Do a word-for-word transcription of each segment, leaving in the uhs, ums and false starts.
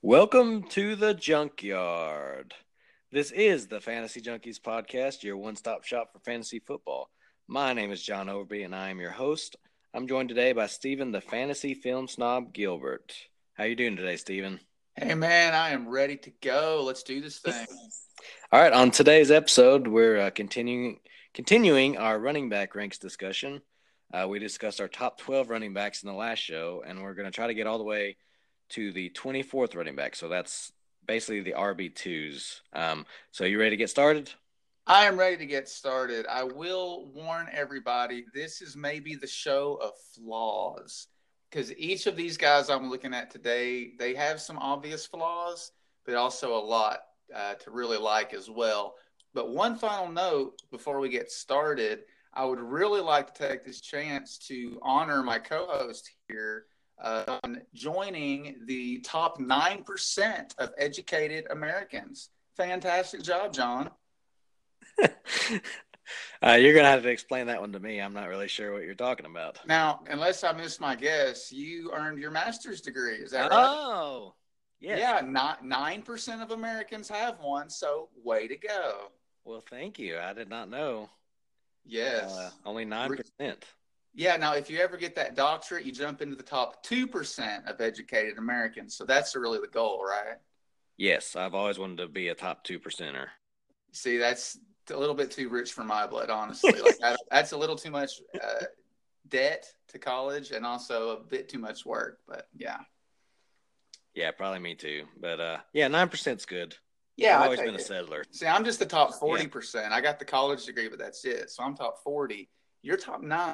Welcome to the Junkyard. This is the Fantasy Junkies podcast, your one-stop shop for fantasy football. My name is John Overby, and I am your host. I'm joined today by Steven, the fantasy film snob Gilbert. How you doing today, Steven? Hey, man, I am ready to go. Let's do this thing. All right, on today's episode, we're uh, continuing continuing our running back ranks discussion. Uh, we discussed our top twelve running backs in the last show, and we're going to try to get all the way to the twenty-fourth running back. So that's basically the R B twos. Um, so you ready to get started? I am ready to get started. I will warn everybody, this is maybe the show of flaws. Because each of these guys I'm looking at today, they have some obvious flaws, but also a lot uh, to really like as well. But one final note before we get started, I would really like to take this chance to honor my co-host here uh, on joining the top nine percent of educated Americans. Fantastic job, John. uh, you're going to have to explain that one to me. I'm not really sure what you're talking about. Now, unless I missed my guess, you earned your master's degree. Is that right? Oh, yes. Yeah, not nine percent of Americans have one, so way to go. Well, thank you. I did not know. Yes. Uh, only nine percent. Yeah, now if you ever get that doctorate, you jump into the top two percent of educated Americans. So that's really the goal, right? Yes, I've always wanted to be a top two percenter. See, that's a little bit too rich for my blood, honestly. Like I, that's a little too much uh, debt to college and also a bit too much work. But yeah. Yeah, probably me too. But uh, yeah, nine percent's good. Yeah, I've I always take been a it. settler. See, I'm just the top forty percent. Yeah. I got the college degree, but that's it. So I'm top forty. You're top nine.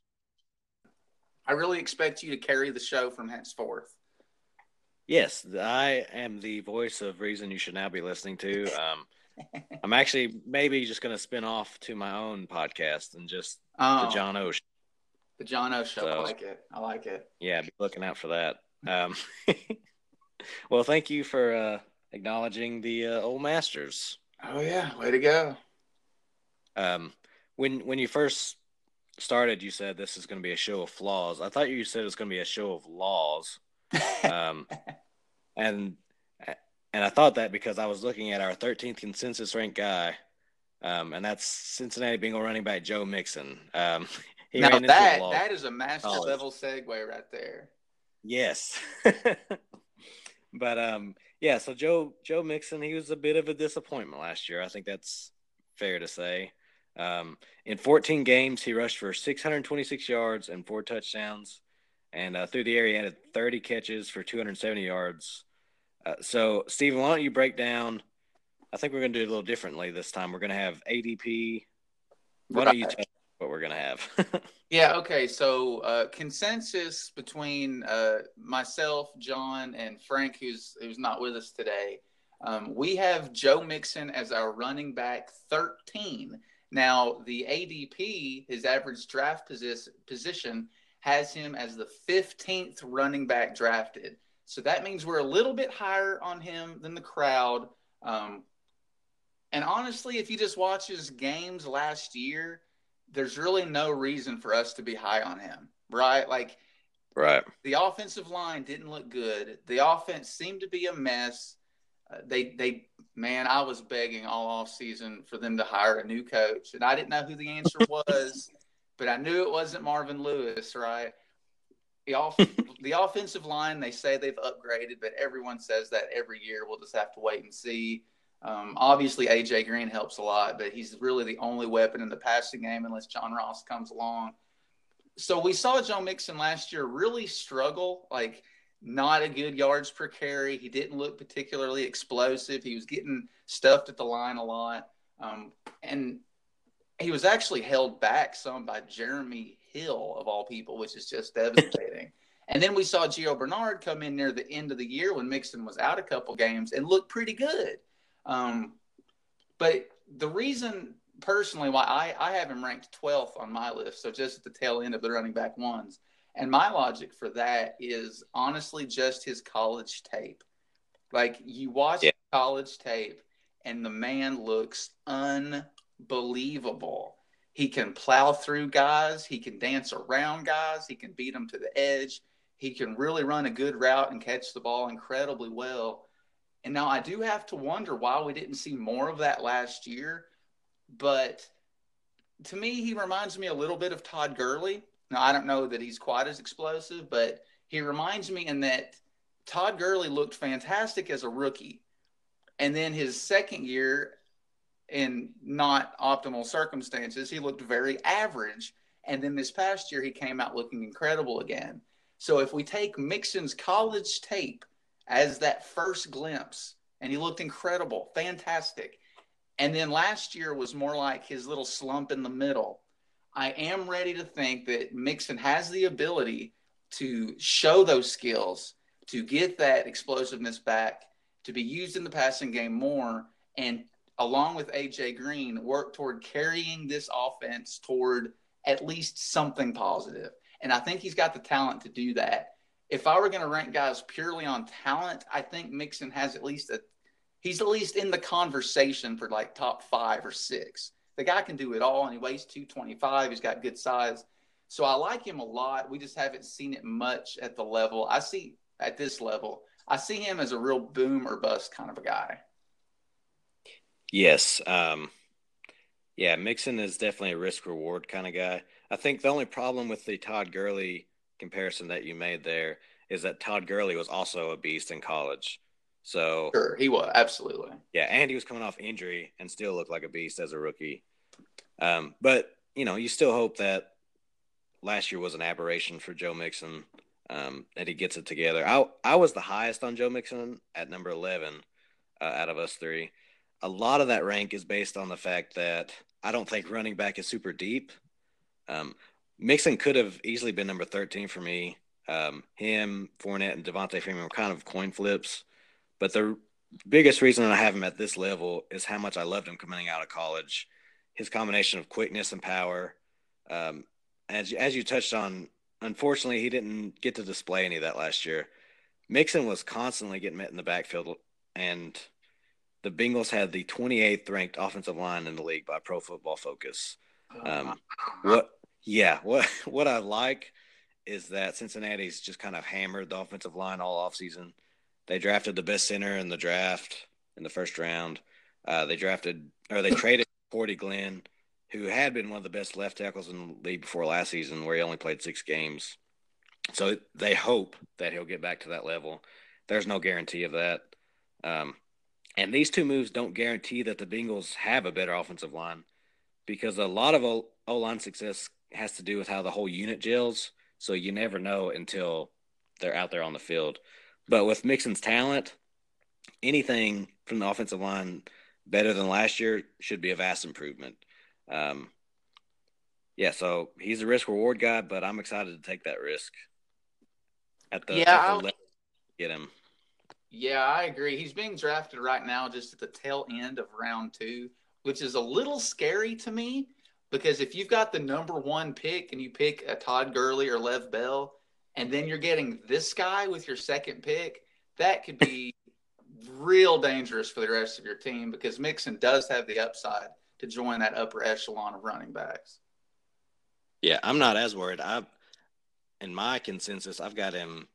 I really expect you to carry the show from henceforth. Yes, I am the voice of reason you should now be listening to. Um, I'm actually maybe just going to spin off to my own podcast and just oh, the John O. Show. The John O. Show. So, I like it. I like it. Yeah, be looking out for that. Um, well, thank you for uh, acknowledging the uh, old masters. Oh, yeah. Way to go. Um, when when you first started, you said this is going to be a show of flaws. I thought you said it was going to be a show of laws. um, and and I thought that because I was looking at our thirteenth consensus ranked guy, um, and that's Cincinnati Bengal running back Joe Mixon. Um, he now ran that into that is a master college. Level segue right there. Yes, but um, yeah. So Joe Joe Mixon, he was a bit of a disappointment last year. I think that's fair to say. Um, in fourteen games, he rushed for six hundred twenty-six yards and four touchdowns. And uh, through the air, he had thirty catches for two hundred seventy yards. Uh, so, Steven, why don't you break down? I think we're going to do it a little differently this time. We're going to have A D P. Why don't you tell me what we're going to have? Yeah, okay. So, uh, consensus between uh, myself, John, and Frank, who's who's not with us today. Um, we have Joe Mixon as our running back thirteen. Now, the A D P, his average draft posi- position, has him as the fifteenth running back drafted. So that means we're a little bit higher on him than the crowd. Um, and honestly, if you just watch his games last year, there's really no reason for us to be high on him, right? Like, right. The offensive line didn't look good. The offense seemed to be a mess. Uh, they, they, man, I was begging all off season for them to hire a new coach, and I didn't know who the answer was. But I knew it wasn't Marvin Lewis, right? The, off- the offensive line, they say they've upgraded, but everyone says that every year. We'll just have to wait and see. Um, obviously, A J Green helps a lot, but he's really the only weapon in the passing game unless John Ross comes along. So we saw Joe Mixon last year really struggle, like not a good yards per carry. He didn't look particularly explosive. He was getting stuffed at the line a lot. Um, and he was actually held back some by Jeremy Hill, of all people, which is just devastating. And then we saw Gio Bernard come in near the end of the year when Mixon was out a couple games and looked pretty good. Um, but the reason, personally, why I, I have him ranked twelfth on my list, so just at the tail end of the running back ones, and my logic for that is honestly just his college tape. Like, you watch yeah. college tape, and the man looks unbelievable. Believable. He can plow through guys. He can dance around guys. He can beat them to the edge. He can really run a good route and catch the ball incredibly well. And now I do have to wonder why we didn't see more of that last year. But to me, he reminds me a little bit of Todd Gurley. Now, I don't know that he's quite as explosive, but he reminds me in that Todd Gurley looked fantastic as a rookie. And then his second year, in not optimal circumstances, he looked very average. And then this past year, he came out looking incredible again. So if we take Mixon's college tape as that first glimpse, and he looked incredible, fantastic. And then last year was more like his little slump in the middle. I am ready to think that Mixon has the ability to show those skills, to get that explosiveness back, to be used in the passing game more, and along with A J Green, work toward carrying this offense toward at least something positive. And I think he's got the talent to do that. If I were going to rank guys purely on talent, I think Mixon has at least a he's at least in the conversation for like top five or six. The guy can do it all, and he weighs two twenty-five. He's got good size. So I like him a lot. We just haven't seen it much at the level. I see at this level, I see him as a real boom or bust kind of a guy. Yes. Um, yeah, Mixon is definitely a risk-reward kind of guy. I think the only problem with the Todd Gurley comparison that you made there is that Todd Gurley was also a beast in college. So Sure, he was. Absolutely. Yeah, and he was coming off injury and still looked like a beast as a rookie. Um, but, you know, you still hope that last year was an aberration for Joe Mixon, um, that he gets it together. I I was the highest on Joe Mixon at number eleven uh, out of us three. A lot of that rank is based on the fact that I don't think running back is super deep. Um, Mixon could have easily been number thirteen for me. Um, him, Fournette, and Devontae Freeman were kind of coin flips. But the biggest reason I have him at this level is how much I loved him coming out of college. His combination of quickness and power. Um, as, as you touched on, unfortunately, he didn't get to display any of that last year. Mixon was constantly getting met in the backfield, and the Bengals had the twenty-eighth ranked offensive line in the league by Pro Football Focus. Um, what, yeah, what what I like is that Cincinnati's just kind of hammered the offensive line all offseason. They drafted the best center in the draft in the first round. Uh, they drafted or they traded Cordy Glenn, who had been one of the best left tackles in the league before last season, where he only played six games. So they hope that he'll get back to that level. There's no guarantee of that. Um, and these two moves don't guarantee that the Bengals have a better offensive line, because a lot of O- O-line success has to do with how the whole unit gels. So you never know until they're out there on the field. But with Mixon's talent, anything from the offensive line better than last year should be a vast improvement. Um, yeah, so he's a risk-reward guy, but I'm excited to take that risk at the, yeah, at the I, level to get him. Yeah, I agree. He's being drafted right now just at the tail end of round two, which is a little scary to me, because if you've got the number one pick and you pick a Todd Gurley or Lev Bell, and then you're getting this guy with your second pick, that could be real dangerous for the rest of your team, because Mixon does have the upside to join that upper echelon of running backs. Yeah, I'm not as worried. I, in my consensus, I've got him.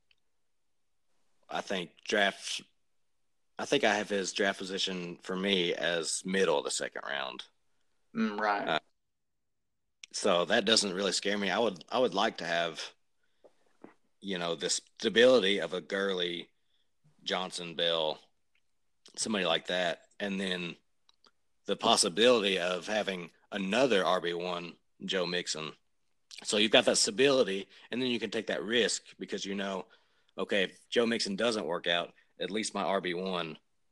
I think draft. I think I have his draft position for me as middle of the second round. Mm, right. Uh, so that doesn't really scare me. I would. I would like to have, you know, the stability of a Gurley, Johnson, Bell, somebody like that, and then the possibility of having another R B one, Joe Mixon. So you've got that stability, and then you can take that risk because you know, okay, if Joe Mixon doesn't work out, at least my R B one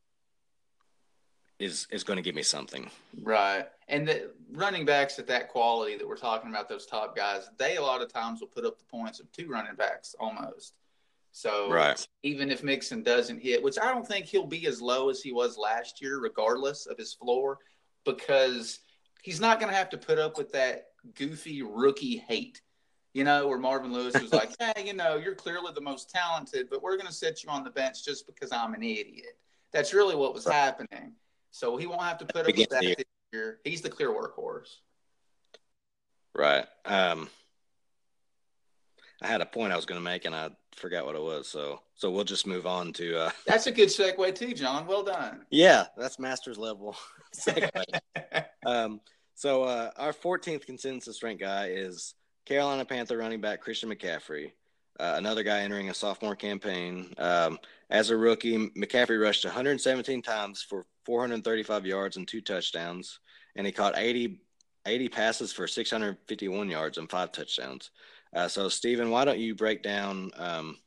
is is going to give me something. Right. And the running backs at that quality that we're talking about, those top guys, they a lot of times will put up the points of two running backs almost. So right. Even if Mixon doesn't hit, which I don't think he'll be as low as he was last year, regardless of his floor, because he's not going to have to put up with that goofy rookie hate, you know, where Marvin Lewis was like, hey, you know, you're clearly the most talented, but we're going to set you on the bench just because I'm an idiot. That's really what was right. happening. So he won't have to put up with that this year. He's the clear workhorse. Right. Um, I had a point I was going to make, and I forgot what it was. So so we'll just move on to. Uh, that's a good segue too, John. Well done. Yeah, that's master's level segue. um, so uh, our fourteenth consensus ranked guy is Carolina Panther running back Christian McCaffrey. Uh, another guy entering a sophomore campaign. Um, as a rookie, McCaffrey rushed one hundred seventeen times for four hundred thirty-five yards and two touchdowns, and he caught eighty, eighty passes for six hundred fifty-one yards and five touchdowns. Uh, so, Steven, why don't you break down um,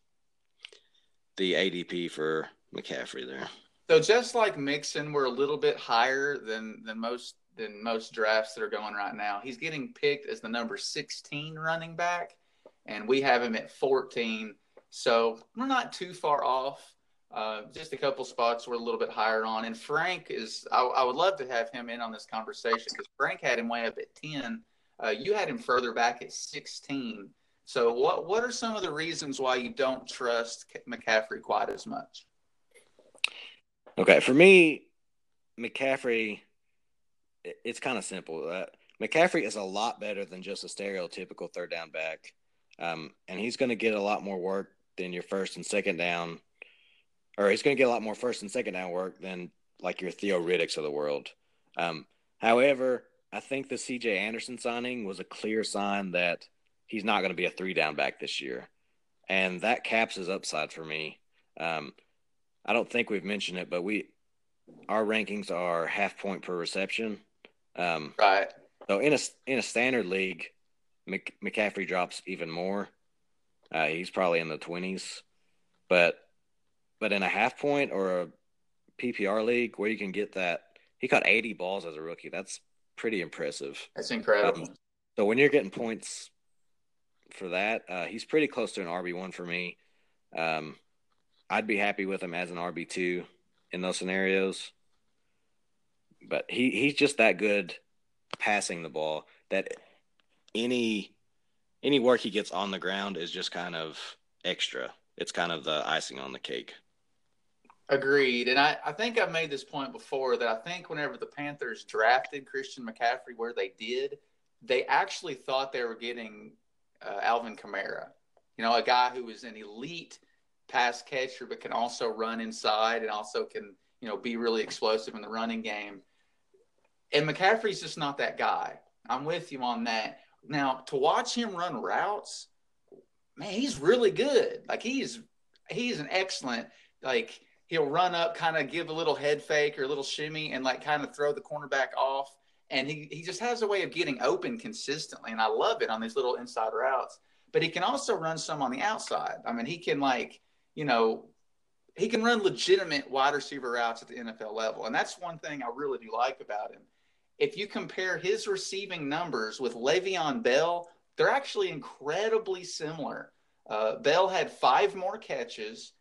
the A D P for McCaffrey there? So just like Mixon, we're a little bit higher than than most than most drafts that are going right now. He's getting picked as the number sixteen running back, and we have him at fourteen. So we're not too far off. Uh, just a couple spots we're a little bit higher on. And Frank is, I, I would love to have him in on this conversation because Frank had him way up at ten. Uh, you had him further back at sixteen. So what what are some of the reasons why you don't trust McCaffrey quite as much? Okay, for me, McCaffrey, it's kind of simple. Uh, McCaffrey is a lot better than just a stereotypical third down back, um, and he's going to get a lot more work than your first and second down, or he's going to get a lot more first and second down work than like your Theo Riddicks of the world. Um, however, I think the C J Anderson signing was a clear sign that he's not going to be a three down back this year, and that caps his upside for me. Um, I don't think we've mentioned it, but we our rankings are half point per reception. Um, right. So in a in a standard league, Mc, McCaffrey drops even more. Uh, he's probably in the twenties, but but in a half point or a P P R league where you can get that, he caught eighty balls as a rookie. That's pretty impressive. That's incredible. Um, so when you're getting points for that, uh, he's pretty close to an R B one for me. Um, I'd be happy with him as an R B two in those scenarios. But he, he's just that good passing the ball that any any work he gets on the ground is just kind of extra. It's kind of the icing on the cake. Agreed. And I, I think I've made this point before that I think whenever the Panthers drafted Christian McCaffrey where they did, they actually thought they were getting uh, Alvin Kamara, you know, a guy who was an elite pass catcher but can also run inside and also can, you know, be really explosive in the running game. And McCaffrey's just not that guy. I'm with you on that. Now, to watch him run routes, man, he's really good. Like, he's he's an excellent, like, he'll run up, kind of give a little head fake or a little shimmy and, like, kind of throw the cornerback off. And he, he just has a way of getting open consistently. And I love it on these little inside routes. But he can also run some on the outside. I mean, he can, like, you know, he can run legitimate wide receiver routes at the N F L level. And that's one thing I really do like about him. If you compare his receiving numbers with Le'Veon Bell, they're actually incredibly similar. Uh, Bell had five more catches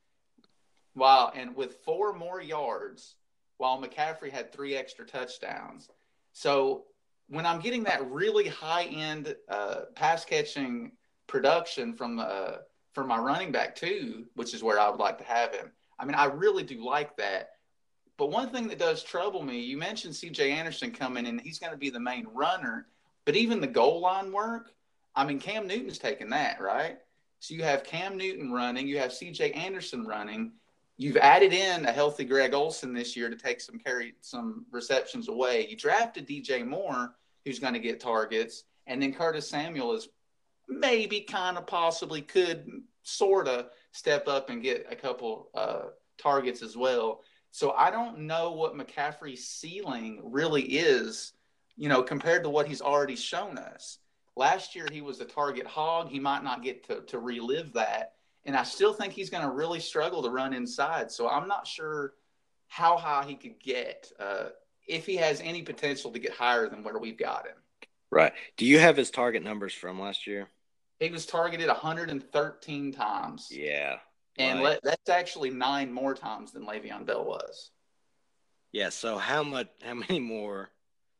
while and with four more yards, while McCaffrey had three extra touchdowns. So when I'm getting that really high-end uh, pass-catching production from uh, from my running back too, which is where I would like to have him, I mean, I really do like that. But one thing that does trouble me, you mentioned C J Anderson coming in, he's going to be the main runner, but even the goal line work, I mean, Cam Newton's taking that, right? So you have Cam Newton running, you have C J Anderson running, you've added in a healthy Greg Olsen this year to take some carry, some receptions away. You drafted D J Moore, who's going to get targets, and then Curtis Samuel is maybe kind of possibly could sort of step up and get a couple uh, targets as well. So I don't know what McCaffrey's ceiling really is, you know, compared to what he's already shown us. Last year, he was a target hog. He might not get to, to relive that. And I still think he's going to really struggle to run inside. So I'm not sure how high he could get, uh, if he has any potential to get higher than where we've got him. Right. Do you have his target numbers from last year? He was targeted one hundred thirteen times. Yeah. And like, le- that's actually nine more times than Le'Veon Bell was. Yeah, so how much? How many more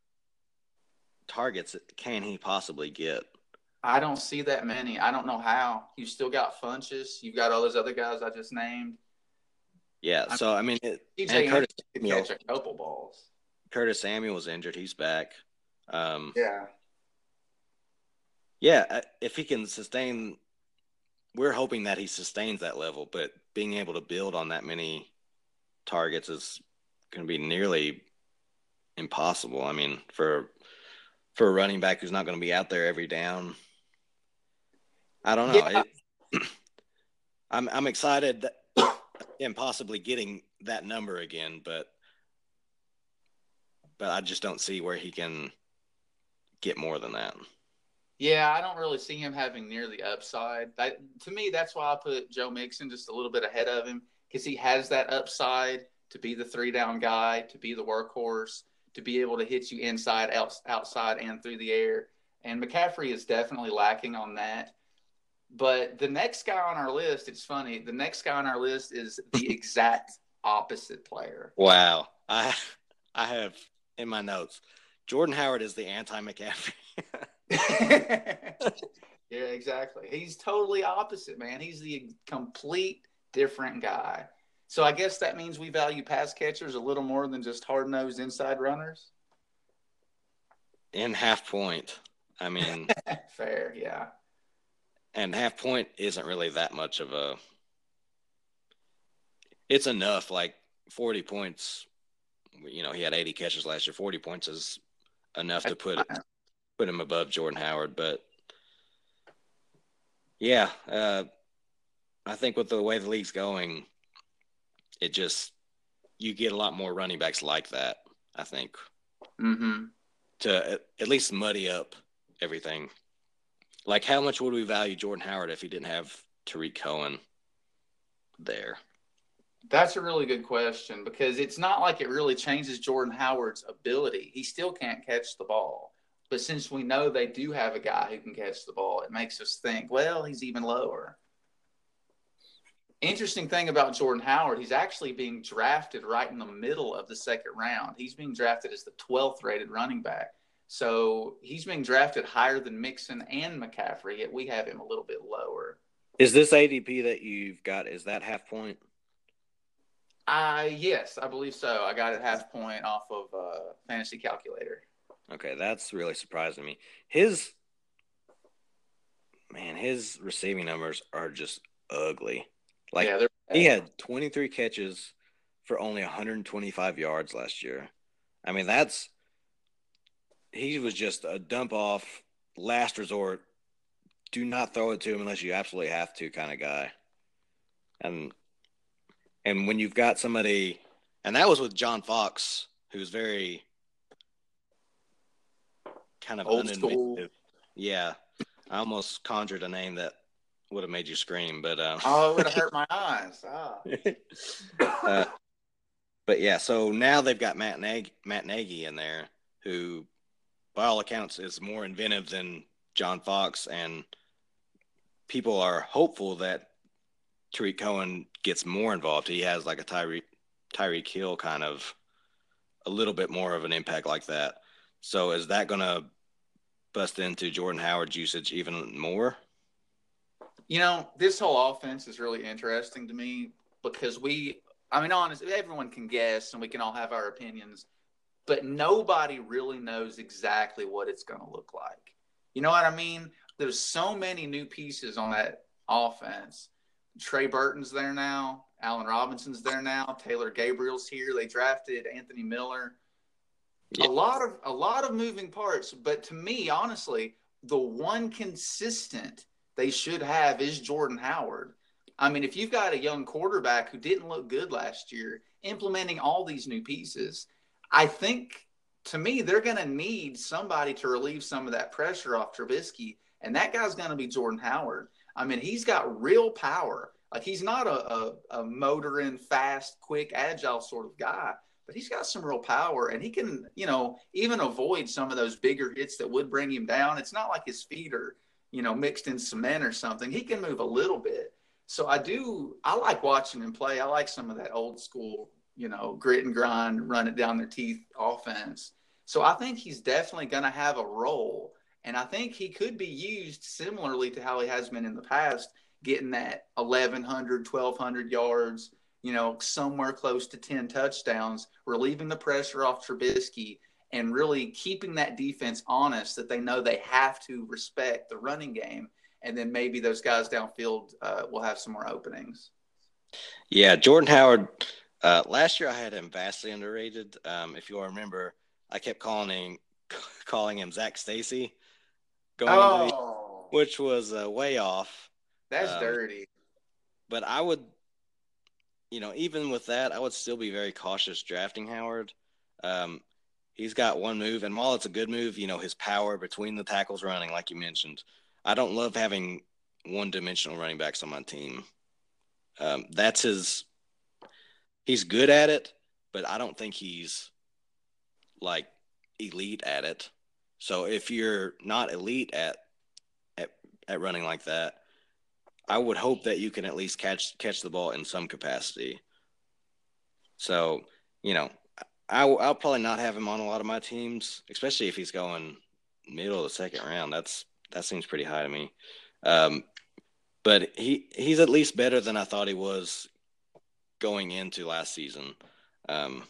targets can he possibly get? I don't see that many. I don't know how. You still got Funchess. You've got all those other guys I just named. Yeah, so I mean, it, D J and Curtis could Samuel, catch a couple balls. Curtis Samuel was injured. He's back. Um, Yeah. Yeah, if he can sustain we're hoping that he sustains that level, but being able to build on that many targets is going to be nearly impossible. I mean, for for a running back who's not going to be out there every down, I don't know. Yeah. It, I'm I'm excited that, and possibly getting that number again, but but I just don't see where he can get more than that. Yeah, I don't really see him having near the upside. That, to me, that's why I put Joe Mixon just a little bit ahead of him, because he has that upside to be the three down guy, to be the workhorse, to be able to hit you inside, out, outside, and through the air. And McCaffrey is definitely lacking on that. But the next guy on our list, it's funny, the next guy on our list is the exact opposite player. Wow. I I have in my notes, Jordan Howard is the anti-McCaffrey. Yeah, exactly. He's totally opposite, man. He's the complete different guy. So I guess that means we value pass catchers a little more than just hard-nosed inside runners. In half point. I mean, fair, yeah. And half point isn't really that much of a – it's enough, like forty points. You know, he had eighty catches last year. forty points is enough to put put him above Jordan Howard. But, yeah, uh, I think with the way the league's going, it just – you get a lot more running backs like that, I think, mm-hmm. to at, at least muddy up everything. Like, how much would we value Jordan Howard if he didn't have Tariq Cohen there? That's a really good question, because it's not like it really changes Jordan Howard's ability. He still can't catch the ball. But since we know they do have a guy who can catch the ball, it makes us think, well, he's even lower. Interesting thing about Jordan Howard, he's actually being drafted right in the middle of the second round. He's being drafted as the twelfth rated running back. So he's being drafted higher than Mixon and McCaffrey, yet we have him a little bit lower. Is this A D P that you've got, is that half point? Uh, yes, I believe so. I got it half point off of uh, Fantasy Calculator. Okay, that's really surprising me. His, man, his receiving numbers are just ugly. Like, yeah, he had twenty-three catches for only one hundred twenty-five yards last year. I mean, that's – he was just a dump-off, last resort, do not throw it to him unless you absolutely have to kind of guy. And and when you've got somebody – and that was with John Fox, who's very kind of old school. Yeah. I almost conjured a name that would have made you scream, but um, oh, it would have hurt my eyes. Ah. uh, but yeah, so now they've got Matt Nagy, Matt Nagy in there, who, by all accounts, is more inventive than John Fox, and people are hopeful that Tariq Cohen gets more involved. He has like a Tyreek Tyreek Hill kind of a little bit more of an impact like that. So is that going to bust into Jordan Howard's usage even more? You know, this whole offense is really interesting to me because we, I mean, honestly, everyone can guess and we can all have our opinions, but nobody really knows exactly what it's going to look like. You know what I mean? There's so many new pieces on that offense. Trey Burton's there now. Allen Robinson's there now. Taylor Gabriel's here. They drafted Anthony Miller. Yeah. A lot of a lot of moving parts, but to me, honestly, the one consistent they should have is Jordan Howard. I mean, if you've got a young quarterback who didn't look good last year, implementing all these new pieces, I think, to me, they're going to need somebody to relieve some of that pressure off Trubisky, and that guy's going to be Jordan Howard. I mean, he's got real power. Like, he's not a, a, a motoring, fast, quick, agile sort of guy, but he's got some real power, and he can, you know, even avoid some of those bigger hits that would bring him down. It's not like his feet are, you know, mixed in cement or something. He can move a little bit. So I do, I like watching him play. I like some of that old school, you know, grit and grind, run it down their teeth offense. So I think he's definitely going to have a role. And I think he could be used similarly to how he has been in the past, getting that eleven hundred, twelve hundred yards, you know, somewhere close to ten touchdowns, relieving the pressure off Trubisky, and really keeping that defense honest that they know they have to respect the running game. and then maybe those guys downfield uh, will have some more openings. Yeah, Jordan Howard. Uh, last year I had him vastly underrated. Um, if you'll remember, I kept calling him calling him Zach Stacy going into the, Oh, which was uh, way off. that's Um, dirty. but I would, you know, even with that, I would still be very cautious drafting Howard. Um, he's got one move, and while it's a good move, you know, his power between the tackles running, like you mentioned, I don't love having one-dimensional running backs on my team. Um, that's his. He's good at it, but I don't think he's like elite at it. So if you're not elite at at, at running like that, I would hope that you can at least catch catch the ball in some capacity. So, you know, I, I'll probably not have him on a lot of my teams, especially if he's going middle of the second round. That's that seems pretty high to me. Um, but he he's at least better than I thought he was going into last season. Um,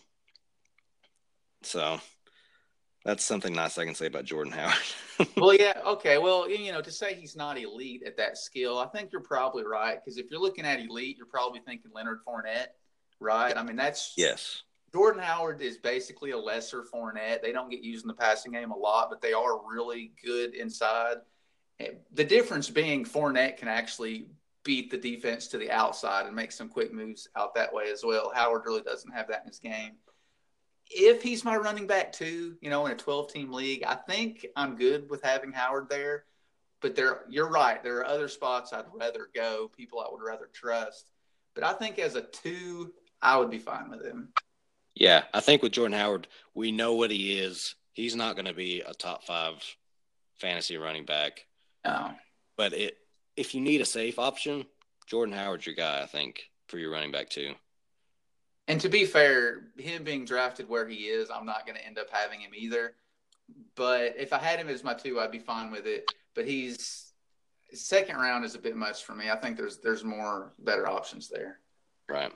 so that's something nice I can say about Jordan Howard. Well, yeah, okay. Well, you know, to say he's not elite at that skill, I think you're probably right. Because if you're looking at elite, you're probably thinking Leonard Fournette, right? I mean, that's yes. Jordan Howard is basically a lesser Fournette. They don't get used in the passing game a lot, but they are really good inside. The difference being Fournette can actually beat the defense to the outside and make some quick moves out that way as well. Howard really doesn't have that in his game. If he's my running back too, you know, in a twelve-team league, I think I'm good with having Howard there. But there, you're right. There are other spots I'd rather go, people I would rather trust. But I think as a two, I would be fine with him. Yeah, I think with Jordan Howard, we know what he is. He's not going to be a top five fantasy running back. No. But it, if you need a safe option, Jordan Howard's your guy, I think, for your running back too. And to be fair, him being drafted where he is, I'm not going to end up having him either. But if I had him as my two, I'd be fine with it. But he's second round is a bit much for me. I think there's there's more better options there. Right.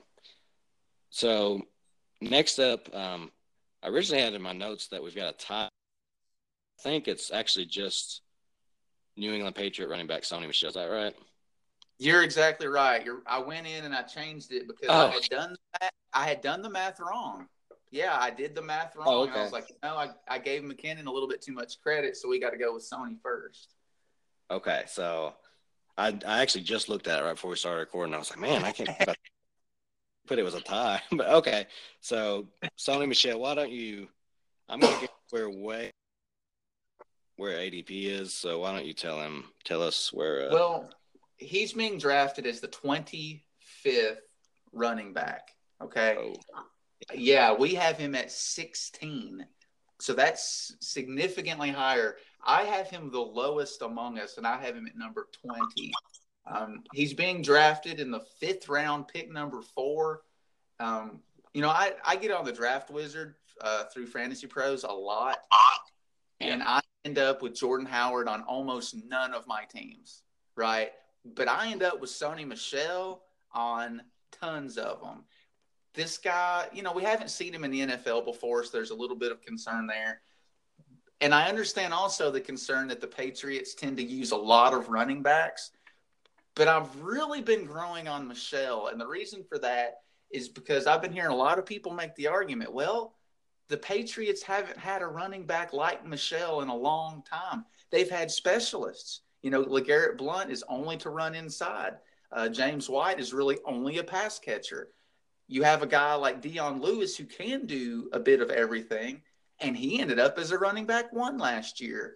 So next up, um, I originally had in my notes that we've got a tie. I think it's actually just New England Patriot running back Sony Michel. Is that right? You're exactly right. You're, I went in and I changed it because oh. I had done that. I had done the math wrong. Yeah, I did the math wrong. Oh, okay. I was like, no, I, I gave McKinnon a little bit too much credit, so we got to go with Sony first. Okay, so I I actually just looked at it right before we started recording. I was like, man, I can't put it was a tie. But okay, so Sony Michel, why don't you – I'm going to get where way where A D P is, so why don't you tell him – tell us where uh, – Well, he's being drafted as the twenty-fifth running back, okay? Oh. Yeah, we have him at sixteen. So that's significantly higher. I have him the lowest among us, and I have him at number twenty. Um, he's being drafted in the fifth round, pick number four. Um, you know, I, I get on the Draft Wizard uh, through Fantasy Pros a lot, and I end up with Jordan Howard on almost none of my teams, right? But I end up with Sony Michel on tons of them. This guy, you know, we haven't seen him in the N F L before, so there's a little bit of concern there. And I understand also the concern that the Patriots tend to use a lot of running backs. But I've really been growing on Michel. And the reason for that is because I've been hearing a lot of people make the argument, well, the Patriots haven't had a running back like Michel in a long time. They've had specialists. You know, LeGarrette Blount is only to run inside. Uh, James White is really only a pass catcher. You have a guy like Dion Lewis who can do a bit of everything, and he ended up as a running back one last year.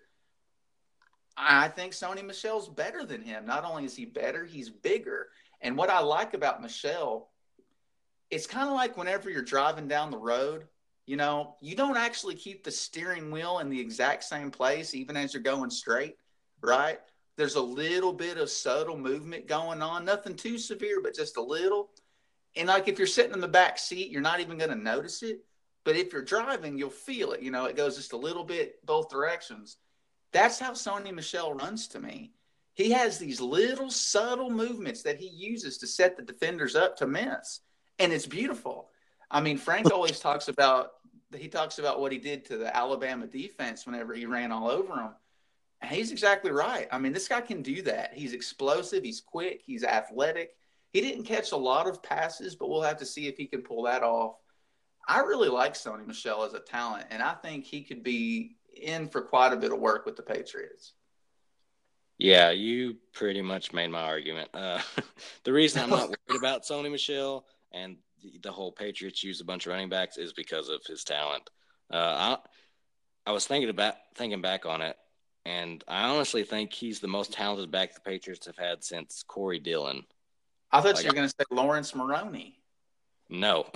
I think Sony Michel's better than him. Not only is he better, he's bigger. And what I like about Michel, it's kind of like whenever you're driving down the road, you know, you don't actually keep the steering wheel in the exact same place even as you're going straight, right? There's a little bit of subtle movement going on, nothing too severe, but just a little. And like if you're sitting in the back seat, you're not even going to notice it. But if you're driving, you'll feel it. You know, it goes just a little bit both directions. That's how Sony Michel runs to me. He has these little subtle movements that he uses to set the defenders up to miss. And it's beautiful. I mean, Frank always talks about, he talks about what he did to the Alabama defense whenever he ran all over them. And he's exactly right. I mean, this guy can do that. He's explosive. He's quick. He's athletic. He didn't catch a lot of passes, but we'll have to see if he can pull that off. I really like Sony Michel as a talent, and I think he could be in for quite a bit of work with the Patriots. Yeah, you pretty much made my argument. Uh, the reason I'm not worried about Sony Michel and the, the whole Patriots use a bunch of running backs is because of his talent. Uh, I I was thinking about thinking back on it, and I honestly think he's the most talented back the Patriots have had since Corey Dillon. I thought Like, you were going to say Lawrence Maroney. No,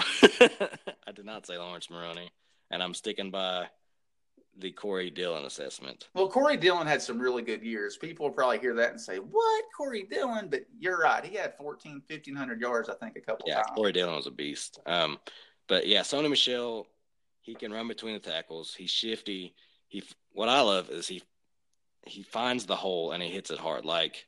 I did not say Lawrence Maroney, and I'm sticking by the Corey Dillon assessment. Well, Corey Dillon had some really good years. People will probably hear that and say, what, Corey Dillon? But you're right. He had fourteen, fifteen hundred yards, I think, a couple yeah, times. Yeah, Corey Dillon was a beast. Um, but, yeah, Sony Michel, he can run between the tackles. He's shifty. He What I love is he he finds the hole and he hits it hard. Like,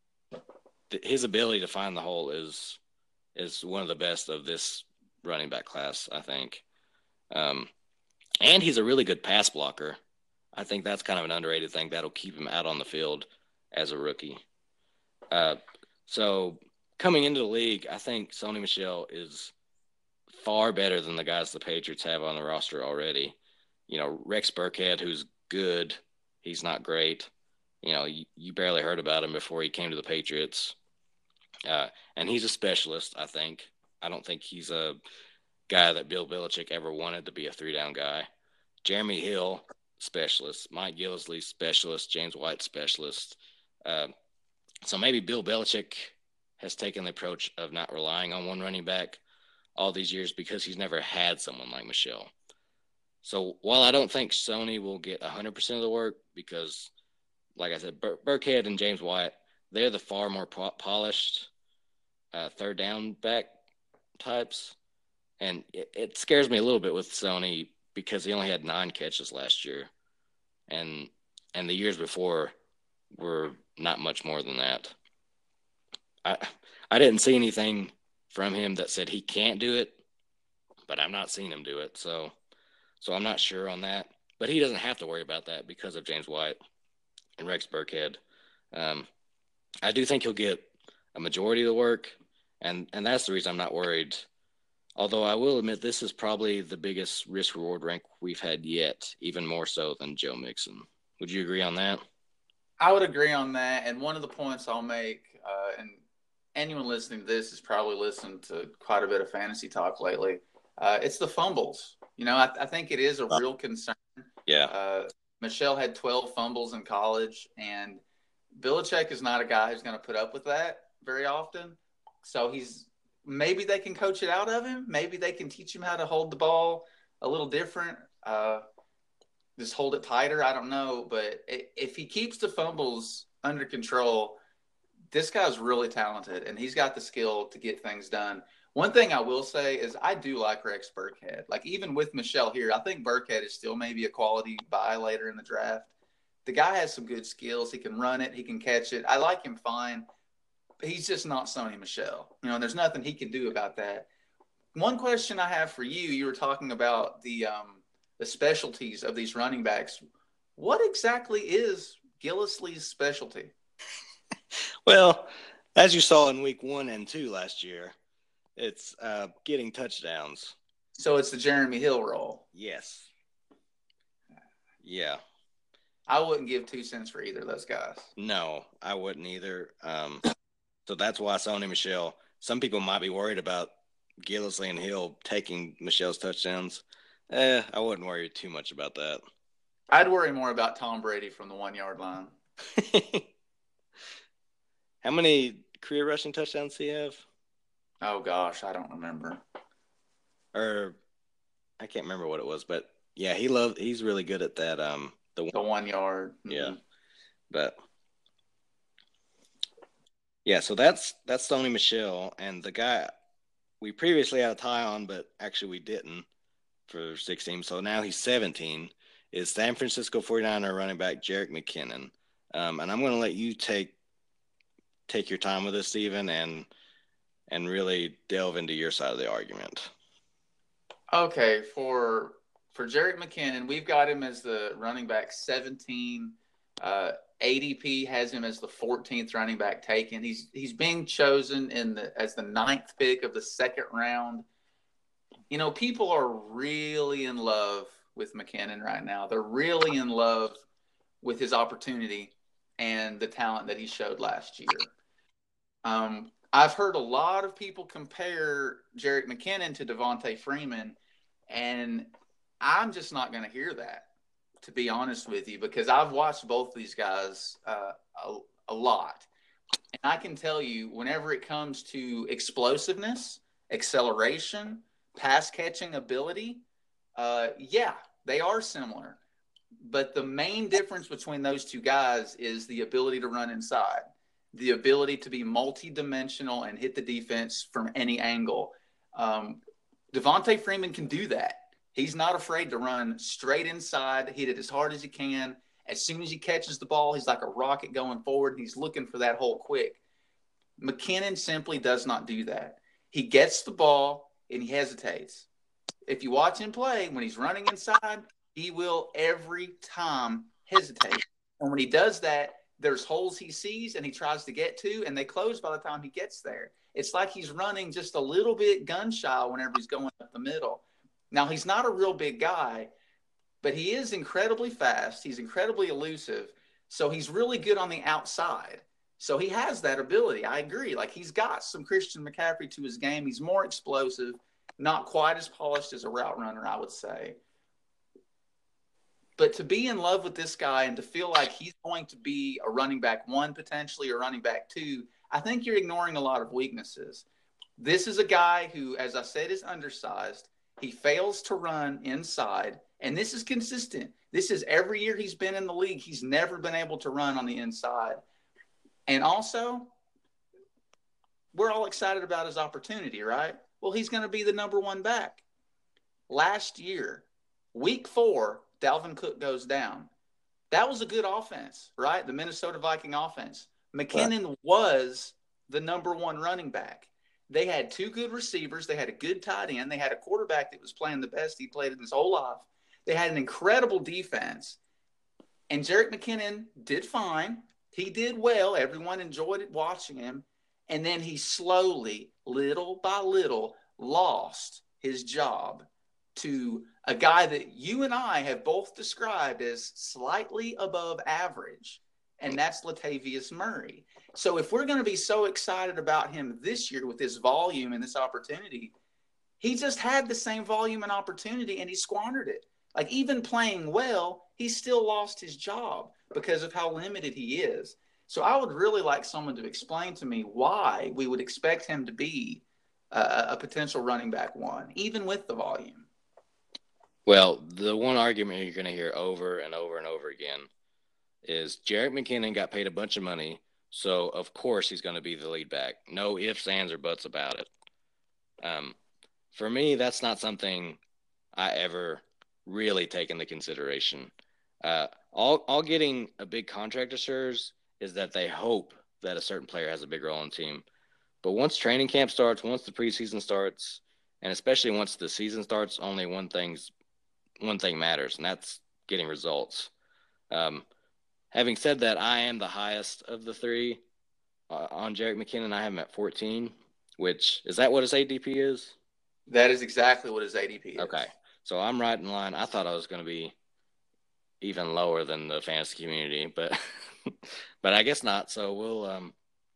th- his ability to find the hole is is one of the best of this running back class, I think. Um And he's a really good pass blocker. I think that's kind of an underrated thing that'll keep him out on the field as a rookie. Uh, so coming into the league, I think Sony Michel is far better than the guys the Patriots have on the roster already. You know, Rex Burkhead, who's good, he's not great. You know, you, you barely heard about him before he came to the Patriots. Uh, and he's a specialist, I think. I don't think he's a guy that Bill Belichick ever wanted to be a three-down guy. Jeremy Hill, specialist. Mike Gillislee, specialist. James White, specialist. Uh, so maybe Bill Belichick has taken the approach of not relying on one running back all these years because he's never had someone like Michel. So while I don't think Sony will get one hundred percent of the work because, like I said, Bur- Burkhead and James White, they're the far more po- polished uh, third down back types. And it, it scares me a little bit with Sony because he only had nine catches last year. And and the years before were not much more than that. I I didn't see anything from him that said he can't do it, but I'm not seeing him do it. So so I'm not sure on that. But he doesn't have to worry about that because of James White and Rex Burkhead. Um, I do think he'll get a majority of the work, and, and that's the reason I'm not worried. Although I will admit this is probably the biggest risk-reward rank we've had yet, even more so than Joe Mixon. Would you agree on that? I would agree on that. And one of the points I'll make, uh, and anyone listening to this has probably listened to quite a bit of fantasy talk lately, uh, it's the fumbles. You know, I, I think it is a real concern. Yeah. Uh, Michel had twelve fumbles in college, and Belichick is not a guy who's going to put up with that very often. So he's maybe they can coach it out of him. Maybe they can teach him how to hold the ball a little different, uh, just hold it tighter. I don't know. But if he keeps the fumbles under control, this guy's really talented, and he's got the skill to get things done. One thing I will say is I do like Rex Burkhead. Like, even with Michel here, I think Burkhead is still maybe a quality buy later in the draft. The guy has some good skills. He can run it. He can catch it. I like him fine. He's just not Sony Michel. You know, there's nothing he can do about that. One question I have for you, you were talking about the um, the specialties of these running backs. What exactly is Gillislee's specialty? Well, as you saw in week one and two last year, it's uh, getting touchdowns. So it's the Jeremy Hill role. Yes. Yeah. I wouldn't give two cents for either of those guys. No, I wouldn't either. Um, so that's why Sony Michel, some people might be worried about Gillislee and Hill taking Michel's touchdowns. Eh, I wouldn't worry too much about that. I'd worry more about Tom Brady from the one-yard line. How many career rushing touchdowns do you have? Oh, gosh, I don't remember. Or I can't remember what it was, but yeah, he loved. He's really good at that. Um, the, the one yard. Yeah, mm-hmm. But yeah, so that's that's Sony Michel, and the guy we previously had a tie on, but actually we didn't for sixteen. So now he's seventeen. Is San Francisco forty-niner running back Jerick McKinnon, um, and I'm going to let you take take your time with this, Stephen, and and really delve into your side of the argument. Okay, for for Jerick McKinnon, we've got him as the running back seventeen Uh, A D P has him as the fourteenth running back taken. He's he's being chosen in the as the ninth pick of the second round. You know, people are really in love with McKinnon right now. They're really in love with his opportunity and the talent that he showed last year. Um, I've heard a lot of people compare Jerick McKinnon to Devonta Freeman, and I'm just not going to hear that, to be honest with you, because I've watched both these guys uh, a, a lot. And I can tell you, whenever it comes to explosiveness, acceleration, pass catching ability, uh, yeah, they are similar. But the main difference between those two guys is the ability to run inside, the ability to be multi-dimensional and hit the defense from any angle. Um, Devonta Freeman can do that. He's not afraid to run straight inside, hit it as hard as he can. As soon as he catches the ball, he's like a rocket going forward, and he's looking for that hole quick. McKinnon simply does not do that. He gets the ball, and he hesitates. If you watch him play, when he's running inside, he will every time hesitate. And when he does that, there's holes he sees and he tries to get to, and they close by the time he gets there. It's like he's running just a little bit gun shy whenever he's going up the middle. Now, he's not a real big guy, but he is incredibly fast. He's incredibly elusive. So he's really good on the outside. So he has that ability. I agree. Like, he's got some Christian McCaffrey to his game. He's more explosive, not quite as polished as a route runner, I would say. But to be in love with this guy and to feel like he's going to be a running back one, potentially, or running back two, I think you're ignoring a lot of weaknesses. This is a guy who, as I said, is undersized. He fails to run inside, and this is consistent. This is every year he's been in the league, he's never been able to run on the inside. And also, we're all excited about his opportunity, right? Well, he's going to be the number one back. Last year, week four, Dalvin Cook goes down. That was a good offense, right? The Minnesota Viking offense. McKinnon right. was the number one running back. They had two good receivers. They had a good tight end. They had a quarterback that was playing the best he played in his whole life. They had an incredible defense. And Jerick McKinnon did fine. He did well. Everyone enjoyed it watching him. And then he slowly, little by little, lost his job to a guy that you and I have both described as slightly above average, and that's Latavius Murray. So if we're going to be so excited about him this year with this volume and this opportunity, he just had the same volume and opportunity, and he squandered it. Like, even playing well, he still lost his job because of how limited he is. So I would really like someone to explain to me why we would expect him to be a, a potential running back one, even with the volume. Well, the one argument you're going to hear over and over and over again is Jerick McKinnon got paid a bunch of money, so of course he's going to be the lead back. No ifs, ands, or buts about it. Um, for me, that's not something I ever really take into consideration. Uh, all, all getting a big contract assures is that they hope that a certain player has a big role on the team. But once training camp starts, once the preseason starts, and especially once the season starts, only one thing's one thing matters, and that's getting results. Um, having said that, I am the highest of the three uh, on Jerick McKinnon. I have him at fourteen, which is that what his A D P is? That is exactly what his A D P is. Okay, so I'm right in line. I thought I was going to be even lower than the fantasy community, but but I guess not. So we'll um,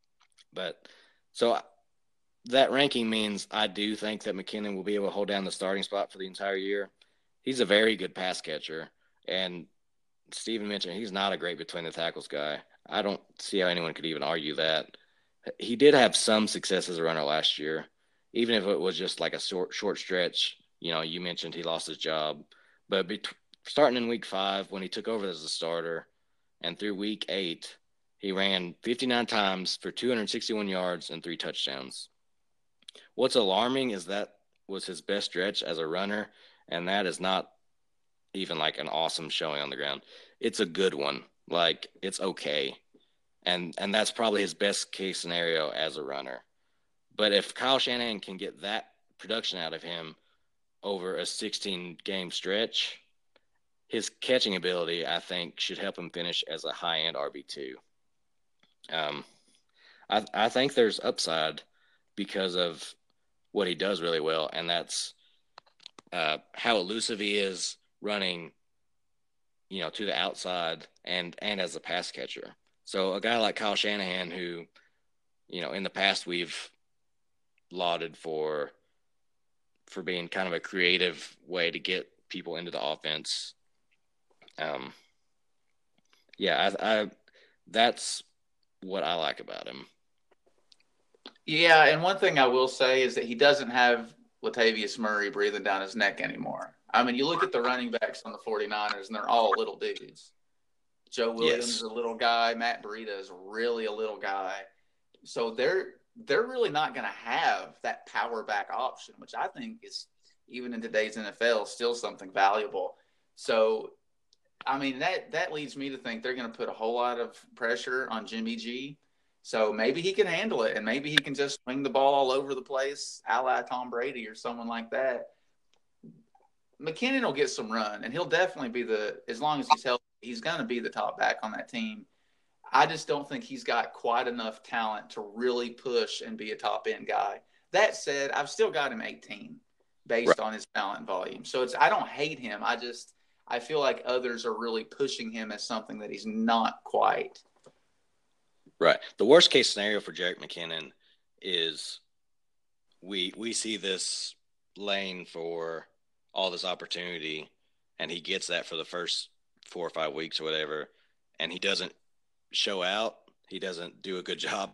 but so that ranking means I do think that McKinnon will be able to hold down the starting spot for the entire year. He's a very good pass catcher, and Steven mentioned he's not a great between the tackles guy. I don't see how anyone could even argue that. He did have some success as a runner last year, even if it was just like a short short stretch. You know, you mentioned he lost his job, but bet- starting in week five when he took over as a starter, and through week eight, he ran fifty-nine times for two hundred sixty-one yards and three touchdowns. What's alarming is that was his best stretch as a runner. And that is not even like an awesome showing on the ground. It's a good one. Like, it's okay. And and that's probably his best case scenario as a runner. But if Kyle Shanahan can get that production out of him over a sixteen-game stretch, his catching ability, I think, should help him finish as a high end R B two. Um, I I think there's upside because of what he does really well, and that's uh, how elusive he is running, you know, to the outside and and as a pass catcher. So a guy like Kyle Shanahan, who, you know, in the past we've lauded for for being kind of a creative way to get people into the offense. Um, yeah, I, I that's what I like about him. Yeah, and one thing I will say is that he doesn't have Latavius Murray breathing down his neck anymore. I mean, you look at the running backs on the 49ers, and they're all little dudes. Joe Williams yes. is a little guy. Matt Breida is really a little guy. So they're they're really not going to have that power back option, which I think is, even in today's N F L, still something valuable. So, I mean, that, that leads me to think they're going to put a whole lot of pressure on Jimmy G. So maybe he can handle it, and maybe he can just swing the ball all over the place, a la Tom Brady or someone like that. McKinnon will get some run, and he'll definitely be the – as long as he's healthy, he's going to be the top back on that team. I just don't think he's got quite enough talent to really push and be a top-end guy. That said, I've still got him eighteen based right. on his talent volume. So it's I don't hate him. I just – I feel like others are really pushing him as something that he's not quite. Right. The worst case scenario for Jerick McKinnon is we we see this lane for all this opportunity, and he gets that for the first four or five weeks or whatever, and he doesn't show out. He doesn't do a good job.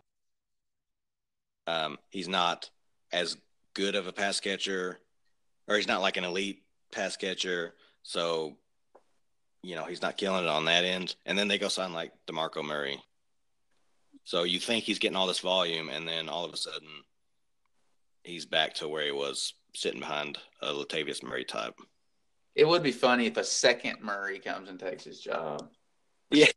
Um, he's not as good of a pass catcher, or he's not like an elite pass catcher. So, you know, he's not killing it on that end. And then they go sign like DeMarco Murray. So you think he's getting all this volume, and then all of a sudden he's back to where he was sitting behind a Latavius Murray type. It would be funny if a second Murray comes and takes his job. Yeah.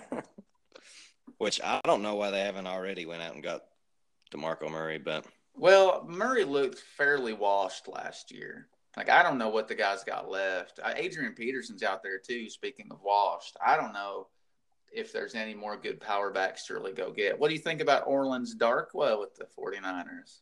Which I don't know why they haven't already went out and got DeMarco Murray, but well, Murray looked fairly washed last year. Like, I don't know what the guy's got left. Adrian Peterson's out there too, speaking of washed. I don't know if there's any more good power backs to really go get. What do you think about Orleans Darkwa with the 49ers?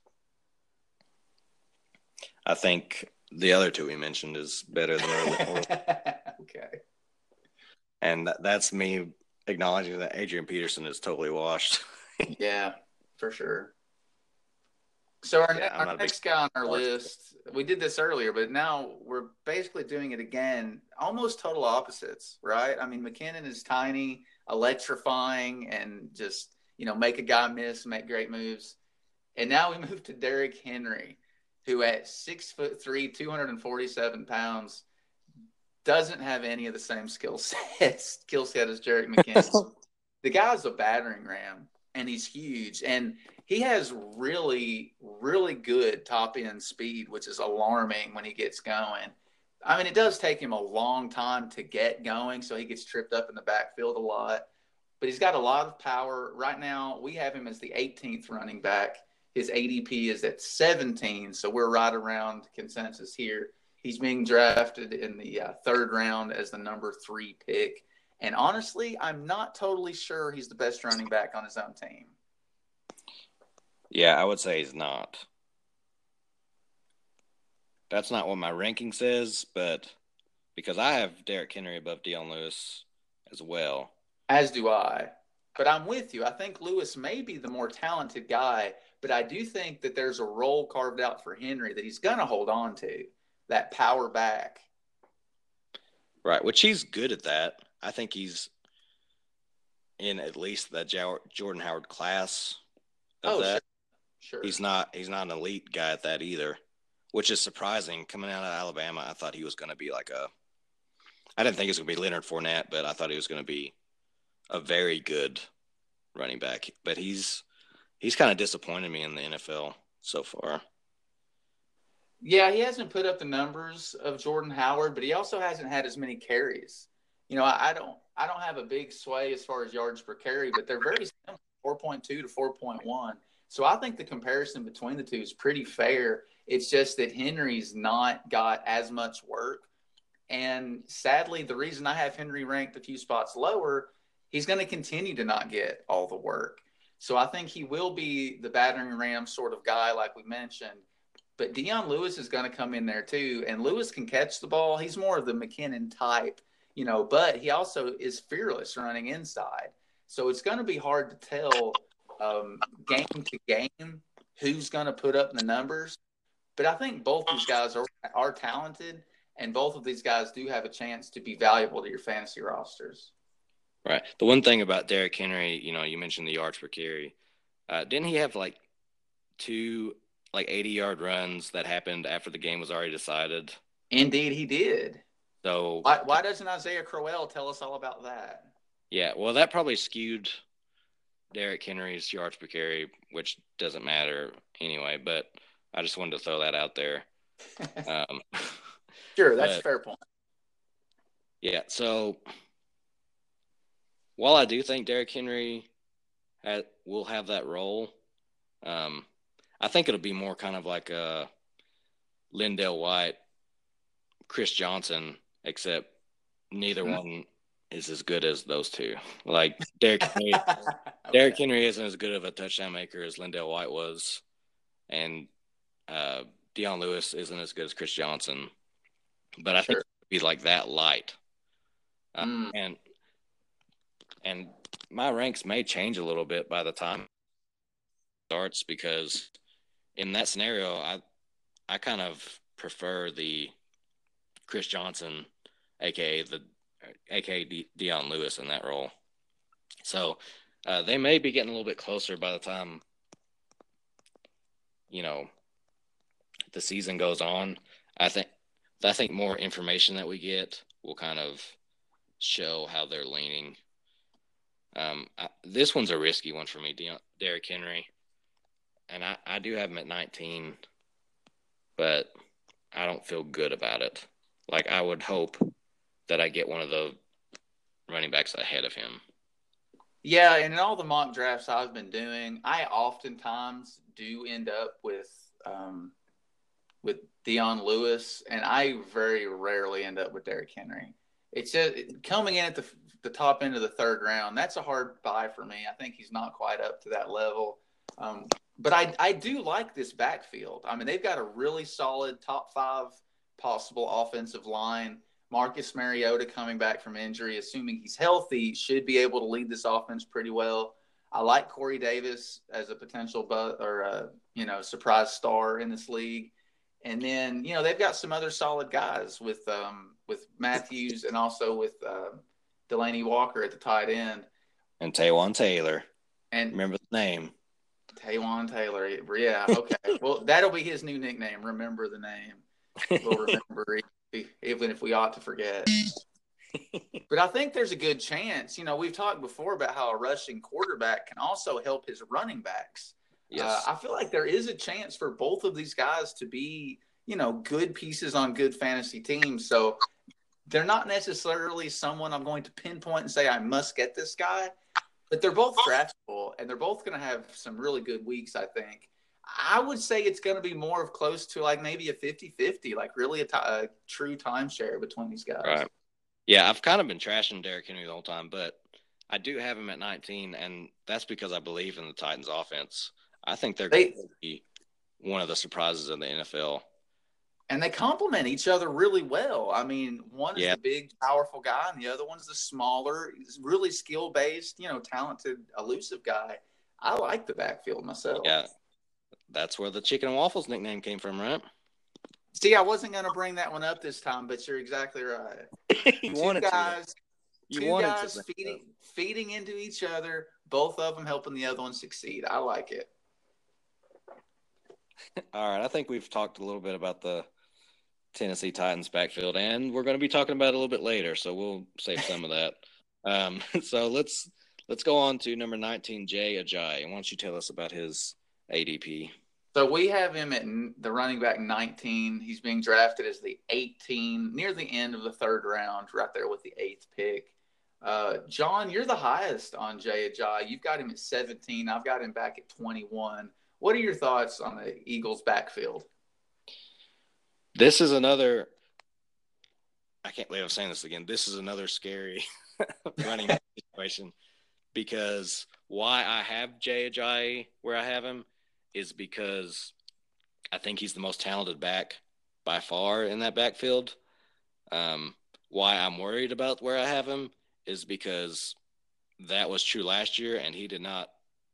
I think the other two we mentioned is better than Orleans. Okay. And that's me acknowledging that Adrian Peterson is totally washed. Yeah, for sure. So our, yeah, our next guy on our list, we did this earlier, but now we're basically doing it again. Almost total opposites, right? I mean, McKinnon is tiny, electrifying, and just, you know, make a guy miss, make great moves. And now we move to Derrick Henry, who at six foot three, two hundred forty-seven pounds, doesn't have any of the same skill set skill set as Jerick McKinnon. The guy's a battering ram, and he's huge, and he has really, really good top end speed, which is alarming when he gets going. I mean, it does take him a long time to get going, so he gets tripped up in the backfield a lot. But he's got a lot of power. Right now, we have him as the eighteenth running back. His A D P is at seventeen, so we're right around consensus here. He's being drafted in the uh, third round as the number three pick. And honestly, I'm not totally sure he's the best running back on his own team. Yeah, I would say he's not. That's not what my ranking says, but because I have Derrick Henry above Dion Lewis as well. As do I. But I'm with you. I think Lewis may be the more talented guy, but I do think that there's a role carved out for Henry that he's going to hold on to, that power back. Right, which he's good at that. I think he's in at least the Jordan Howard class of oh, that. Sure. Sure. He's not he's not an elite guy at that either, which is surprising. Coming out of Alabama, I thought he was going to be like a – I didn't think it was going to be Leonard Fournette, but I thought he was going to be a very good running back. But he's he's kind of disappointed me in the N F L so far. Yeah, he hasn't put up the numbers of Jordan Howard, but he also hasn't had as many carries. You know, I, I don't I don't have a big sway as far as yards per carry, but they're very similar, four point two to four point one. So I think the comparison between the two is pretty fair. It's just that Henry's not got as much work. And sadly, the reason I have Henry ranked a few spots lower, he's going to continue to not get all the work. So I think he will be the battering ram sort of guy, like we mentioned. But Dion Lewis is going to come in there too. And Lewis can catch the ball. He's more of the McKinnon type, you know, but he also is fearless running inside. So it's going to be hard to tell um, game to game who's going to put up the numbers. But I think both these guys are, are talented, and both of these guys do have a chance to be valuable to your fantasy rosters. Right. The one thing about Derrick Henry, you know, you mentioned the yards per carry. Uh, didn't he have like two like eighty-yard runs that happened after the game was already decided? Indeed, he did. So why, why doesn't Isaiah Crowell tell us all about that? Yeah, well, that probably skewed Derrick Henry's yards per carry, which doesn't matter anyway, but I just wanted to throw that out there. Um, sure, that's but, a fair point. Yeah, so while I do think Derrick Henry has, will have that role, um, I think it'll be more kind of like a Lindell White, Chris Johnson, except neither mm-hmm. one is as good as those two. Like Derrick Henry, okay. Derrick Henry isn't as good of a touchdown maker as Lindell White was, and uh, Dion Lewis isn't as good as Chris Johnson. But I sure. think he's like that light. Uh, mm. And and my ranks may change a little bit by the time it starts, because in that scenario, I I kind of prefer the Chris Johnson, aka the aka De- Dion Lewis in that role. So uh, they may be getting a little bit closer by the time, you know, the season goes on. I think I think more information that we get will kind of show how they're leaning. Um, I, this one's a risky one for me, Dion, Derrick Henry, and I, I do have him at nineteen, but I don't feel good about it. Like, I would hope that I get one of the running backs ahead of him. Yeah, and in all the mock drafts I've been doing, I oftentimes do end up with um, with Dion Lewis, and I very rarely end up with Derrick Henry. It's just coming in at the the top end of the third round. That's a hard buy for me. I think he's not quite up to that level. Um, but I I do like this backfield. I mean, they've got a really solid top five possible offensive line. Marcus Mariota coming back from injury, assuming he's healthy, should be able to lead this offense pretty well. I like Corey Davis as a potential bu- or a, you know, surprise star in this league. And then, you know, they've got some other solid guys with um, with Matthews and also with uh, Delaney Walker at the tight end. And Taywan Taylor. And remember the name. Taywan Taylor. Yeah, okay. Well, that'll be his new nickname. Remember the name. We'll remember even if we ought to forget. But I think there's a good chance. You know, we've talked before about how a rushing quarterback can also help his running backs. Yes. Uh, I feel like there is a chance for both of these guys to be, you know, good pieces on good fantasy teams. So they're not necessarily someone I'm going to pinpoint and say I must get this guy, but they're both draftable and they're both going to have some really good weeks, I think. I would say it's going to be more of close to like maybe a fifty-fifty, like really a, t- a true timeshare between these guys. Right. Yeah, I've kind of been trashing Derrick Henry the whole time, but I do have him at nineteen, and that's because I believe in the Titans offense. I think they're they, going to be one of the surprises in the N F L. And they complement each other really well. I mean, one is yeah. the big, powerful guy, and the other one's the smaller, really skill-based, you know, talented, elusive guy. I like the backfield myself. Yeah. That's where the chicken and waffles nickname came from, right? See, I wasn't going to bring that one up this time, but you're exactly right. you two wanted guys, to. You two wanted guys to feeding, feeding into each other, both of them helping the other one succeed. I like it. All right, I think we've talked a little bit about the Tennessee Titans backfield, and we're going to be talking about it a little bit later, so we'll save some of that. Um, so let's let's go on to number nineteen, Jay Ajayi. Why don't you tell us about his A D P? So we have him at the running back nineteen. He's being drafted as the eighteen, near the end of the third round, right there with the eighth pick. Uh, John, you're the highest on Jay Ajayi. You've got him at seventeen. I've got him back at twenty-one. What are your thoughts on the Eagles' backfield? This is another I can't believe I'm saying this again. This is another scary running back situation because why I have Jay Ajayi where I have him is because I think he's the most talented back by far in that backfield. Um, why I'm worried about where I have him is because that was true last year, and he did not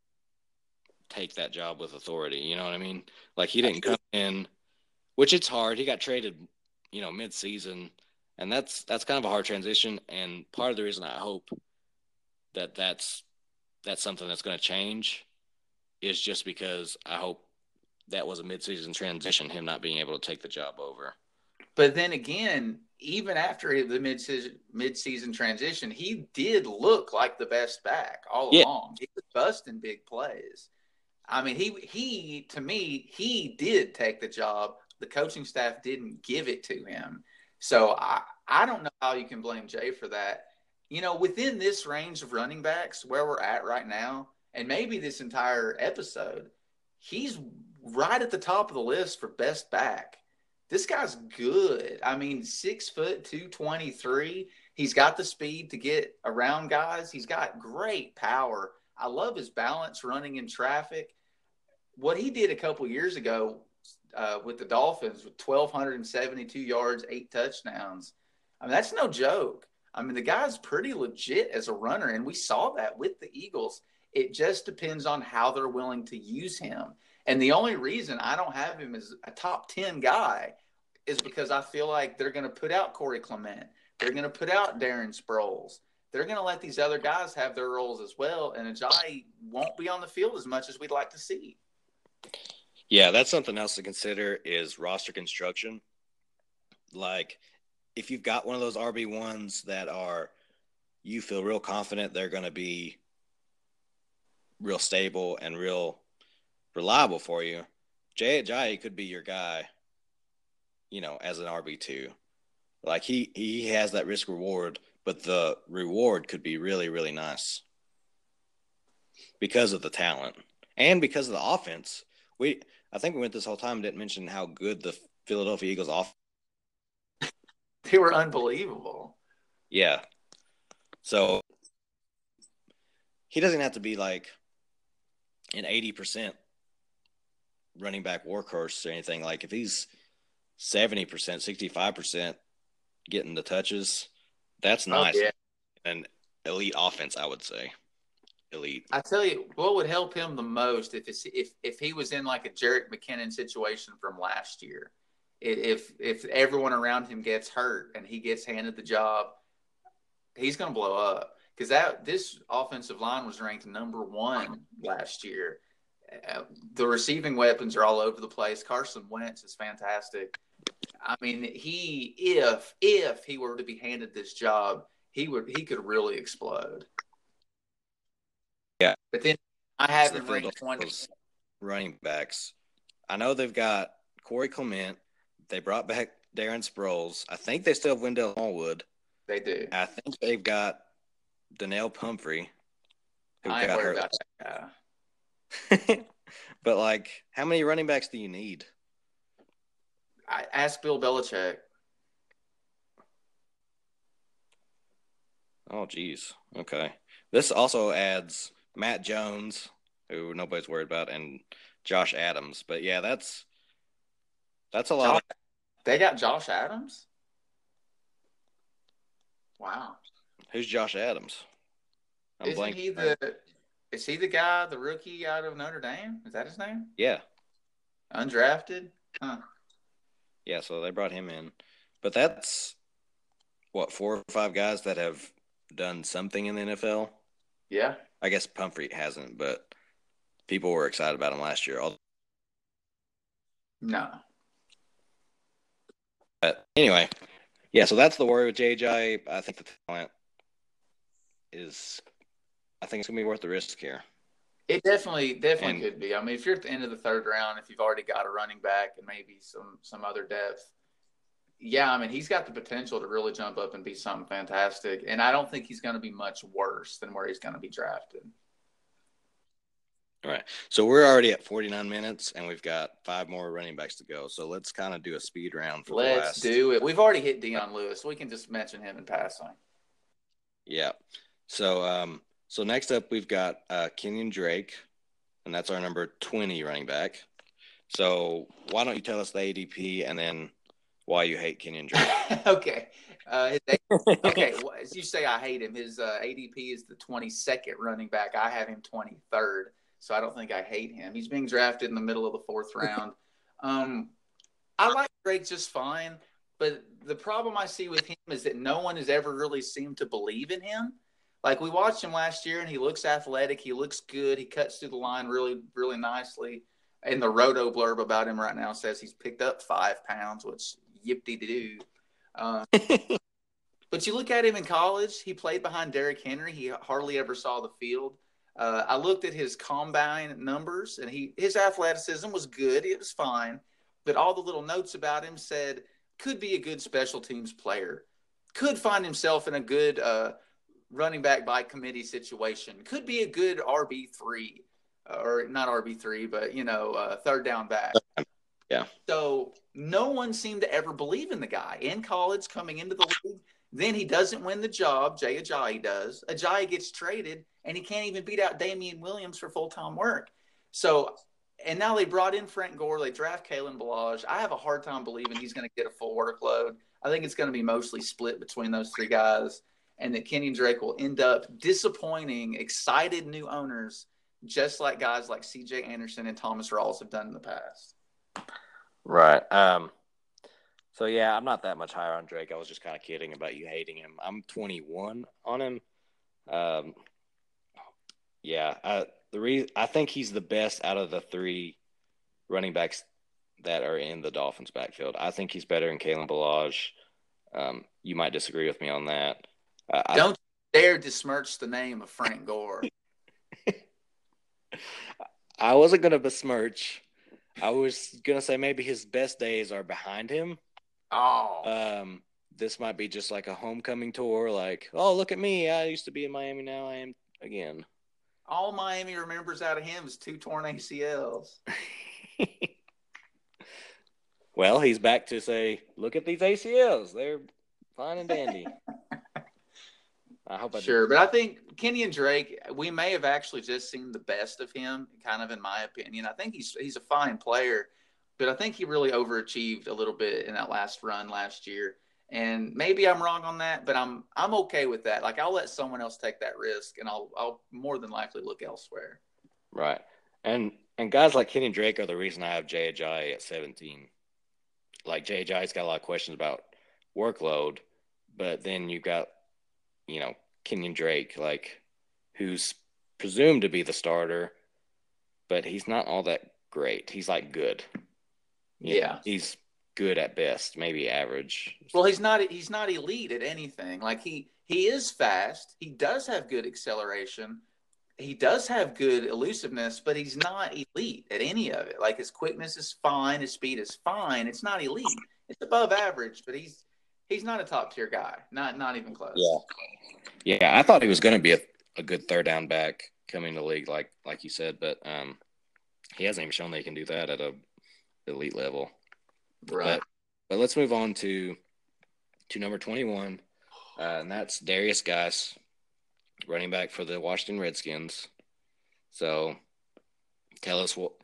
take that job with authority. You know what I mean? Like, he didn't come in, which it's hard. He got traded, you know, mid-season, and that's that's kind of a hard transition. And part of the reason I hope that that's that's something that's going to change is just because I hope that was a mid-season transition, him not being able to take the job over. But then again, even after the mid-season, mid-season transition, he did look like the best back all Yeah. along. He was busting big plays. I mean, he he to me, he did take the job. The coaching staff didn't give it to him. So I, I don't know how you can blame Jay for that. You know, within this range of running backs where we're at right now, and maybe this entire episode, he's right at the top of the list for best back. This guy's good. I mean, six foot, two twenty-three. He's got the speed to get around guys. He's got great power. I love his balance running in traffic. What he did a couple years ago uh, with the Dolphins with one thousand two hundred seventy-two yards, eight touchdowns. I mean, that's no joke. I mean, the guy's pretty legit as a runner, and we saw that with the Eagles. It just depends on how they're willing to use him. And the only reason I don't have him as a top ten guy is because I feel like they're going to put out Corey Clement. They're going to put out Darren Sproles. They're going to let these other guys have their roles as well, and Ajayi won't be on the field as much as we'd like to see. Yeah, that's something else to consider is roster construction. Like, if you've got one of those R B ones that are you feel real confident they're going to be real stable and real reliable for you, Jay Ajayi could be your guy, you know, as an R B two. Like, he, he has that risk reward, but the reward could be really, really nice because of the talent and because of the offense. We, I think we went this whole time and didn't mention how good the Philadelphia Eagles offense. They were unbelievable. Yeah. So he doesn't have to be like an eighty percent running back workhorse or anything. Like, if he's seventy percent, sixty-five percent getting the touches, that's nice. Oh, yeah. An elite offense, I would say. Elite. I tell you, what would help him the most if it's, if if he was in like a Jerick McKinnon situation from last year. If if everyone around him gets hurt and he gets handed the job, he's going to blow up. Because that this offensive line was ranked number one last year. Uh, the receiving weapons are all over the place. Carson Wentz is fantastic. I mean, he if if he were to be handed this job, he would he could really explode. Yeah, but then I have him ranked twenty. Running backs. I know they've got Corey Clement. They brought back Darren Sproles. I think they still have Wendell Smallwood. They do. I think they've got Donnell Pumphrey, who I got hurt. About that guy. But, like, how many running backs do you need? I ask Bill Belichick. Oh, geez. Okay. This also adds Matt Jones, who nobody's worried about, and Josh Adams. But, yeah, that's that's a lot. Josh, of... They got Josh Adams? Wow. Who's Josh Adams? I'm Isn't he the – is he the guy, the rookie out of Notre Dame? Is that his name? Yeah. Undrafted? Huh. Yeah, so they brought him in. But that's, what, four or five guys that have done something in the N F L? Yeah. I guess Pumphrey hasn't, but people were excited about him last year. No. But anyway, yeah, so that's the worry with J J. I think the talent is – I think it's going to be worth the risk here. It definitely definitely and, could be. I mean, if you're at the end of the third round, if you've already got a running back and maybe some some other depth, yeah, I mean, he's got the potential to really jump up and be something fantastic. And I don't think he's going to be much worse than where he's going to be drafted. All right. So we're already at forty-nine minutes, and we've got five more running backs to go. So let's kind of do a speed round for Let's the last. do it. We've already hit Dion Lewis. We can just mention him in passing. Yeah. So um, so next up, we've got uh, Kenyon Drake, and that's our number twenty running back. So why don't you tell us the A D P and then why you hate Kenyon Drake? okay. Uh, his, okay. Well, as you say, I hate him. His uh, A D P is the twenty-second running back. I have him twenty-third, so I don't think I hate him. He's being drafted in the middle of the fourth round. Um, I like Drake just fine, but the problem I see with him is that no one has ever really seemed to believe in him. Like, we watched him last year, and he looks athletic. He looks good. He cuts through the line really, really nicely. And the Roto blurb about him right now says he's picked up five pounds, which yip-de-doo. Um, but you look at him in college, he played behind Derrick Henry. He hardly ever saw the field. Uh, I looked at his combine numbers, and he his athleticism was good. It was fine. But all the little notes about him said could be a good special teams player, could find himself in a good uh, running back by committee situation, could be a good R B three. Or not R B three, but, you know, uh, third down back. Yeah. So no one seemed to ever believe in the guy. In college, coming into the league, then he doesn't win the job. Jay Ajayi does. Ajayi gets traded, and he can't even beat out Damian Williams for full-time work. So, and now they brought in Frank Gore. They draft Kalen Ballage. I have a hard time believing he's going to get a full workload. I think it's going to be mostly split between those three guys, and that Kenyon Drake will end up disappointing excited new owners just like guys like C J Anderson and Thomas Rawls have done in the past. Right. Um, so, yeah, I'm not that much higher on Drake. I was just kind of kidding about you hating him. I'm twenty-one on him. Um, yeah, I, the re- I think he's the best out of the three running backs that are in the Dolphins' backfield. I think he's better than Kalen Ballage. Um, you might disagree with me on that. Uh, Don't I, dare besmirch the name of Frank Gore. I wasn't going to besmirch. I was going to say maybe his best days are behind him. Oh. Um, this might be just like a homecoming tour. Like, oh, look at me. I used to be in Miami. Now I am again. All Miami remembers out of him is two torn A C Ls. Well, he's back to say, look at these A C Ls. They're fine and dandy. I hope I Sure, but I think Kenyon Drake, we may have actually just seen the best of him, kind of in my opinion. I think he's he's a fine player, but I think he really overachieved a little bit in that last run last year. And maybe I'm wrong on that, but I'm I'm okay with that. Like, I'll let someone else take that risk, and I'll I'll more than likely look elsewhere. Right, and and guys like Kenyon Drake are the reason I have Jay Ajayi at seventeen. Like, Jay Ajayi's got a lot of questions about workload, but then you got, you know, Kenyon Drake, like, who's presumed to be the starter, but he's not all that great. He's like good. You yeah, know, he's good at best, maybe average. Well, he's not he's not elite at anything. Like, he he is fast. He does have good acceleration. He does have good elusiveness, but he's not elite at any of it. Like, his quickness is fine, his speed is fine. It's not elite. It's above average, but he's he's not a top tier guy. Not not even close. Yeah. Yeah, I thought he was going to be a, a good third down back coming to the league, like like you said, but um, he hasn't even shown that he can do that at a elite level. Right. But, but let's move on to to number twenty-one, uh, and that's Darius Geis, running back for the Washington Redskins. So, tell us what.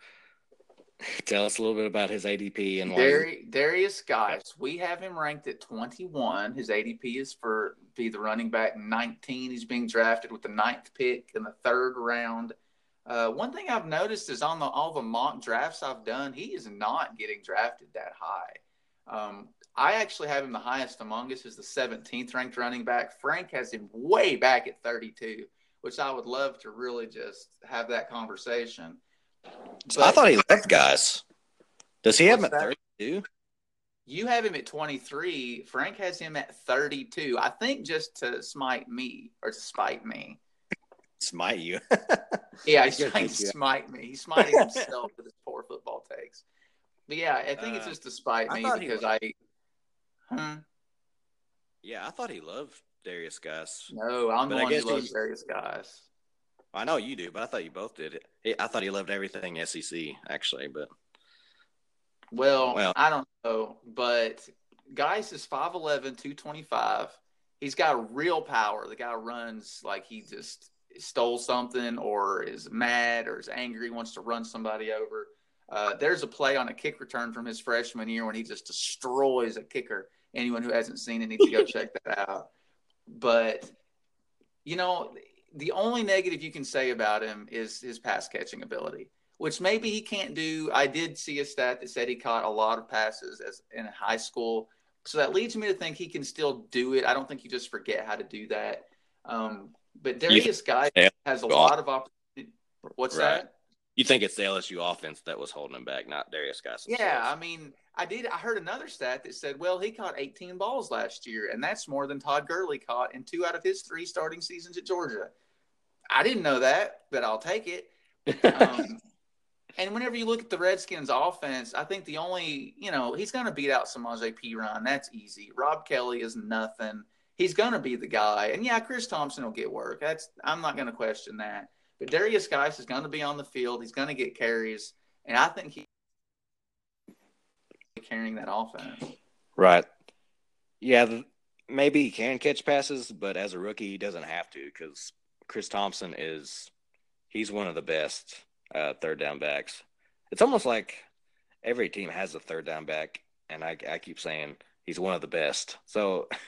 Tell us a little bit about his A D P and why. Dar- Darius Geis, we have him ranked at twenty-one. His A D P is for be the running back nineteen. He's being drafted with the ninth pick in the third round. Uh, one thing I've noticed is on the all the mock drafts I've done, he is not getting drafted that high. Um, I actually have him the highest among us as the seventeenth ranked running back. Frank has him way back at thirty-two, which I would love to really just have that conversation. But, I thought he left Geis. Does he have him at thirty-two? You have him at twenty-three. Frank has him at thirty-two. I think just to smite me or to spite me. Smite you? Yeah, he's trying to smite me. He's smiting himself with his poor football takes. But yeah, I think uh, it's just to spite me I because I. Hmm? Yeah, I thought he loved Darius Geis. No, I'm the one who loves Darius Geis. I know you do, but I thought you both did it. I thought he loved everything S E C, actually, but Well, well, I don't know, but Geis is five eleven, two twenty-five. He's got real power. The guy runs like he just stole something or is mad or is angry, wants to run somebody over. Uh, there's a play on a kick return from his freshman year when he just destroys a kicker. Anyone who hasn't seen it needs to go check that out. But, you know, the only negative you can say about him is his pass catching ability, which maybe he can't do. I did see a stat that said he caught a lot of passes as in high school. So that leads me to think he can still do it. I don't think you just forget how to do that. Um, but Darius Guy has a lot of opportunity. What's right. that? You think it's the L S U offense that was holding him back, not Darius Guy. Yeah, I mean, I did. I heard another stat that said, well, he caught eighteen balls last year, and that's more than Todd Gurley caught in two out of his three starting seasons at Georgia. I didn't know that, but I'll take it. Um, and whenever you look at the Redskins offense, I think the only, you know, he's going to beat out Samaje Perine. That's easy. Rob Kelly is nothing. He's going to be the guy. And, yeah, Chris Thompson will get work. That's I'm not going to question that. But Darius Geis is going to be on the field. He's going to get carries. And I think he's carrying that offense. Right. Yeah, maybe he can catch passes, but as a rookie, he doesn't have to because Chris Thompson is – he's one of the best uh, third down backs. It's almost like every team has a third down back, and I, I keep saying he's one of the best. So –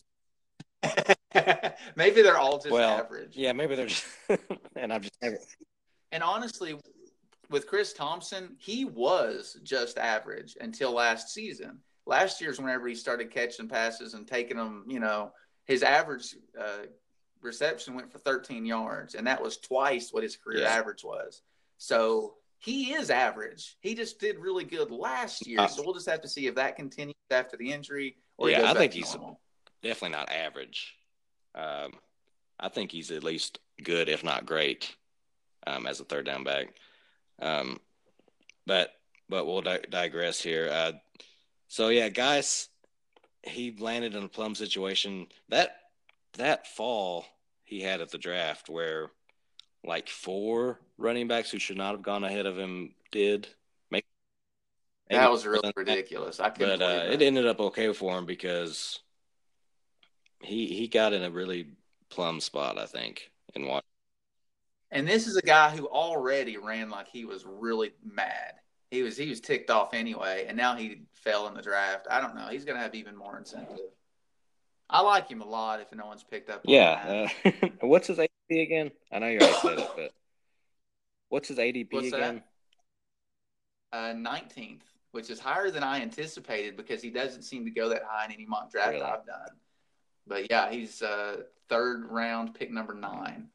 maybe they're all just well, average. Yeah, maybe they're just – and I'm just never – And honestly, with Chris Thompson, he was just average until last season. Last year's whenever he started catching passes and taking them, you know, his average uh, reception went for thirteen yards, and that was twice what his career yeah. average was. So he is average. He just did really good last year. Uh, so we'll just have to see if that continues after the injury or yeah, he goes I back think to he's normal. Definitely not average. Um, I think he's at least good, if not great, um, as a third down back. Um, but but we'll di- digress here. Uh, so yeah, guys, he landed in a plum situation. That that fall he had at the draft, where like four running backs who should not have gone ahead of him did. Make that was really ridiculous. I couldn't but uh, believe it ended up okay for him because he he got in a really plum spot, I think, in Washington. And this is a guy who already ran like he was really mad. He was he was ticked off anyway, and now he fell in the draft. I don't know. He's going to have even more incentive. I like him a lot if no one's picked up on yeah, that. Uh, what's his A D P again? I know you already said it, but what's his A D P what's again? That? Uh, nineteenth, which is higher than I anticipated because he doesn't seem to go that high in any mock draft really? I've done. But, yeah, he's uh, third round, pick number nine.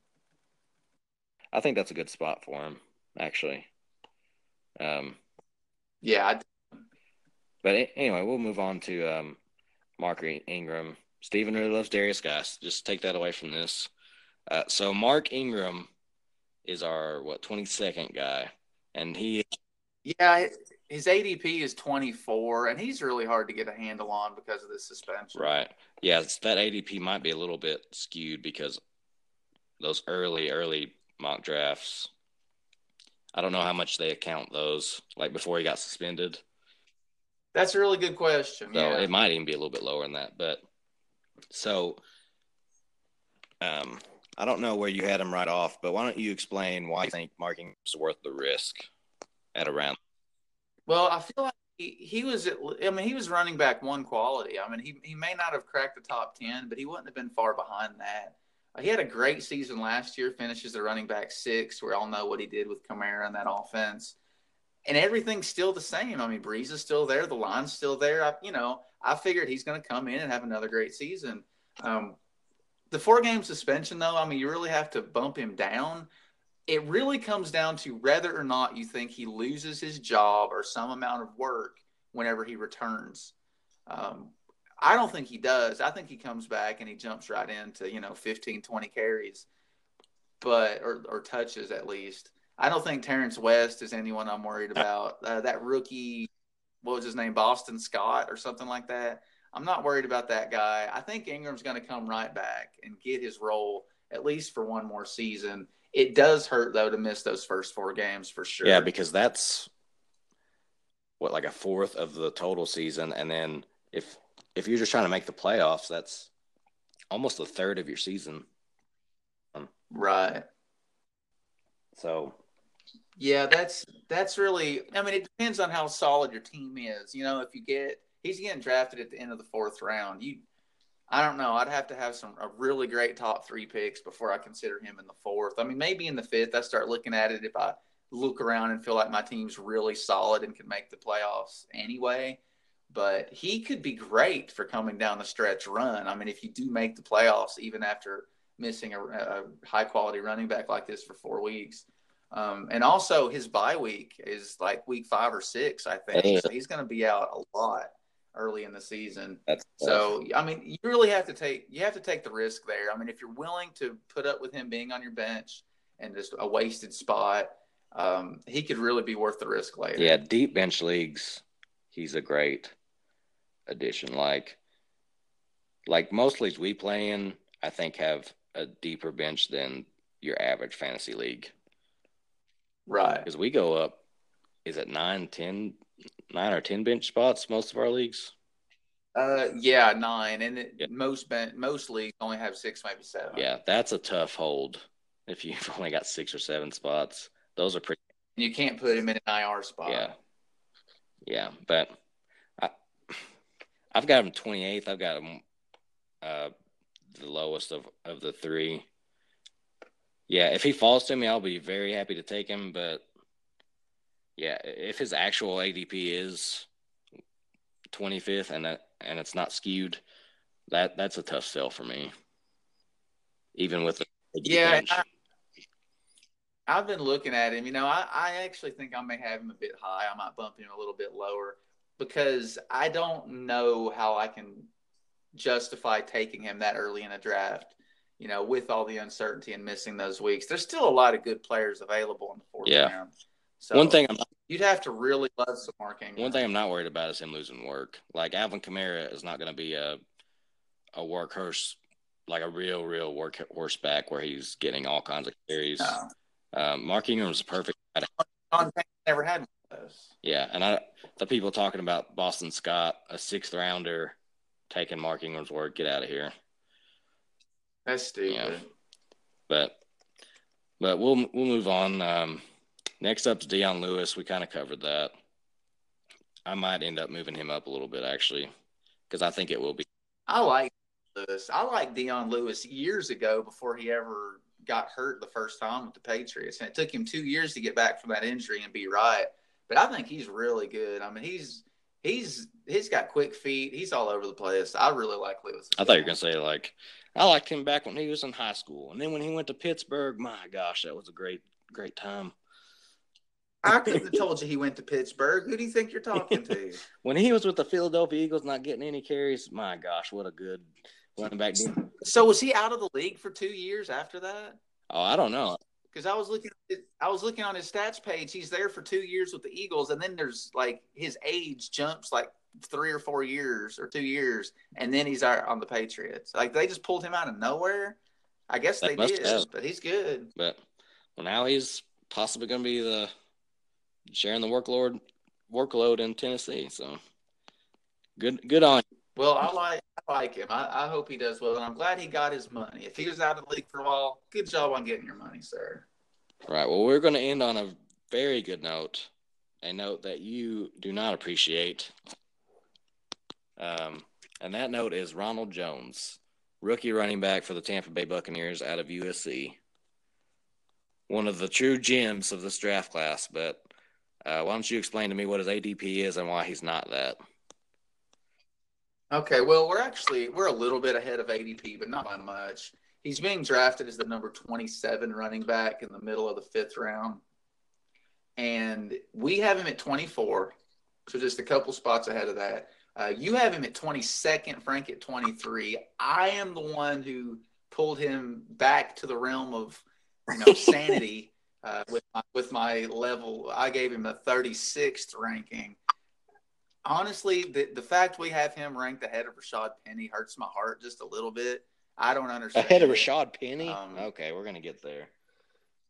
I think that's a good spot for him, actually. Um, yeah. I... But anyway, we'll move on to um, Mark Ingram. Steven really loves Darius Geis. Just take that away from this. Uh, so Mark Ingram is our, what, twenty-second guy. And he – Yeah, his A D P is twenty-four, and he's really hard to get a handle on because of the suspension. Right. Yeah, that A D P might be a little bit skewed because those early, early – mock drafts. I don't know how much they account those, like before he got suspended. That's a really good question. So yeah. it might even be a little bit lower than that. But so um, I don't know where you had him right off, but why don't you explain why you think Mark Ingram is worth the risk at around? Well, I feel like he, he was, I mean, he was running back one quality. I mean, he, he may not have cracked the top ten, but he wouldn't have been far behind that. He had a great season last year, finishes the running back six. We all know what he did with Kamara in that offense. And everything's still the same. I mean, Breeze is still there. The line's still there. I, you know, I figured he's going to come in and have another great season. Um, the four-game suspension, though, I mean, you really have to bump him down. It really comes down to whether or not you think he loses his job or some amount of work whenever he returns. Um I don't think he does. I think he comes back and he jumps right into, you know, fifteen, twenty carries, but or, or touches at least. I don't think Terrence West is anyone I'm worried about. Uh, that rookie, what was his name, Boston Scott or something like that. I'm not worried about that guy. I think Ingram's going to come right back and get his role at least for one more season. It does hurt, though, to miss those first four games for sure. Yeah, because that's what, like a fourth of the total season, and then if if you're just trying to make the playoffs, that's almost a third of your season. Um, right. So, yeah, that's that's really. I mean, it depends on how solid your team is. You know, if you get he's getting drafted at the end of the fourth round, you. I don't know. I'd have to have some a really great top three picks before I consider him in the fourth. I mean, maybe in the fifth, I start looking at it if I look around and feel like my team's really solid and can make the playoffs anyway. But he could be great for coming down the stretch run. I mean, if you do make the playoffs, even after missing a, a high quality running back like this for four weeks. Um, and also his bye week is like week five or six, I think. uh, So he's going to be out a lot early in the season. that's So, I mean, you really have to take you have to take the risk there. I mean, if you're willing to put up with him being on your bench and just a wasted spot, um, he could really be worth the risk later. Yeah, deep bench leagues, he's a great addition. Like, like most leagues we play in, I think have a deeper bench than your average fantasy league. Right. Because we go up, is it nine, ten, nine or ten bench spots most of our leagues? Uh, yeah, nine, and it, Yeah. most ben- most leagues only have six, maybe seven. Yeah, that's a tough hold if you've only got six or seven spots. Those are pretty. You can't put him in an I R spot. Yeah, yeah, but I, I've got him twenty-eighth. I've got him uh, the lowest of, of the three. Yeah, if he falls to me, I'll be very happy to take him. But yeah, if his actual A D P is twenty-fifth and that, and it's not skewed, that that's a tough sell for me. Even with the Yeah, bench. I, I've been looking at him. You know, I, I actually think I may have him a bit high. I might bump him a little bit lower because I don't know how I can justify taking him that early in a draft. You know, with all the uncertainty and missing those weeks, there's still a lot of good players available in the fourth Yeah. round. So One thing I'm not, you'd have to really love some Mark Ingram. one thing I'm not worried about is him losing work. Like Alvin Kamara is not going to be a a workhorse, like a real, real work horseback where he's getting all kinds of carries. No. Um, Mark Ingram's perfect. John Payne never had one of those. Yeah, and I the people talking about Boston Scott, a sixth rounder, taking Mark Ingram's work. Get out of here. That's stupid. Yeah. But but we'll we'll move on. Um, next up is Deion Lewis. We kind of covered that. I might end up moving him up a little bit actually, because I think it will be. I like Lewis. I like Deion Lewis years ago before he ever got hurt the first time with the Patriots, and it took him two years to get back from that injury and be right. But I think he's really good. I mean, he's he's he's got quick feet. He's all over the place. I really like Lewis. I thought you were gonna say like I liked him back when he was in high school, and then when he went to Pittsburgh, my gosh, that was a great great time. I couldn't have told you he went to Pittsburgh. Who do you think you're talking to? When he was with the Philadelphia Eagles, not getting any carries, my gosh, what a good running back. So was he out of the league for two years after that? Oh, I don't know. Because I was looking, I was looking on his stats page. He's there for two years with the Eagles, and then there's like his age jumps like three or four years or two years, and then he's out on the Patriots. Like they just pulled him out of nowhere. I guess they, they did, have. But he's good. But well, now he's possibly going to be the sharing the workload workload in Tennessee. So good, good on you. Well, I like I like him. I, I hope he does well, and I'm glad he got his money. If he was out of the league for a while, good job on getting your money, sir. Right. Well, we're going to end on a very good note, a note that you do not appreciate. Um, and that note is Ronald Jones, rookie running back for the Tampa Bay Buccaneers out of U S C. One of the true gems of this draft class. But uh, why don't you explain to me what his A D P is and why he's not that? Okay, well, we're actually we're a little bit ahead of A D P, but not by much. He's being drafted as the number twenty-seven running back in the middle of the fifth round. And we have him at twenty-four, so just a couple spots ahead of that. Uh, you have him at twenty-second, Frank at twenty-three. I am the one who pulled him back to the realm of, you know, sanity uh, with my, with my level. I gave him a thirty-sixth ranking. Honestly, the, the fact we have him ranked ahead of Rashad Penny hurts my heart just a little bit. I don't understand. Ahead of Rashad Penny? Um, okay, we're going to get there.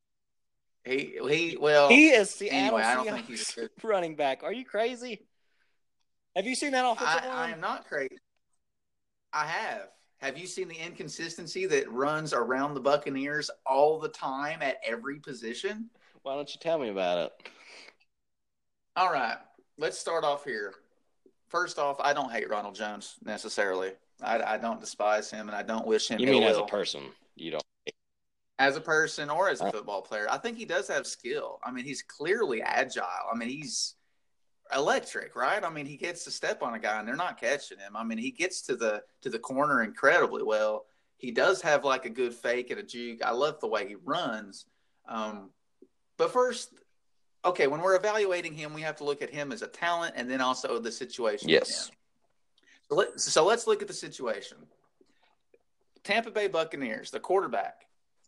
He he. Well, he is Seattle anyway, I don't Seahawks think he's a good. running back. Are you crazy? Have you seen that offensive I, I line? am not crazy. I have. Have you seen the inconsistency that runs around the Buccaneers all the time at every position? Why don't you tell me about it? All right, let's start off here. First off, I don't hate Ronald Jones necessarily. I, I don't despise him, and I don't wish him You ill mean as a will. person? You don't. As a person or as a Uh, football player, I think he does have skill. I mean, he's clearly agile. I mean, he's electric, right? I mean, he gets to step on a guy and they're not catching him. I mean, he gets to the to the corner incredibly well. He does have like a good fake and a juke. I love the way he runs. Um, but first, okay, when we're evaluating him, we have to look at him as a talent and then also the situation. yes. So, let, so let's look at the situation. Tampa Bay Buccaneers, the quarterback,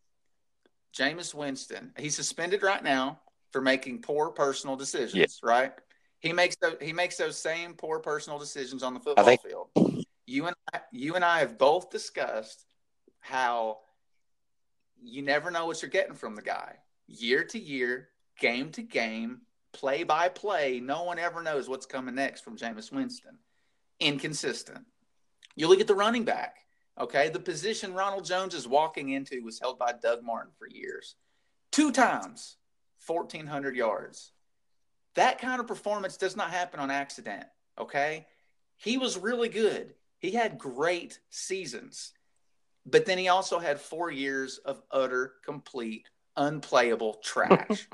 Jameis Winston. He's suspended right now for making poor personal decisions, Yeah. right? He makes those, he makes those same poor personal decisions on the I football think field. You and I, you and I have both discussed how you never know what you're getting from the guy. Year to year, game to game, play by play, no one ever knows what's coming next from Jameis Winston. Inconsistent. You look at the running back, okay? The position Ronald Jones is walking into was held by Doug Martin for years. Two times, fourteen hundred yards. That kind of performance does not happen on accident, okay? He was really good. He had great seasons. But then he also had four years of utter, complete, unplayable trash.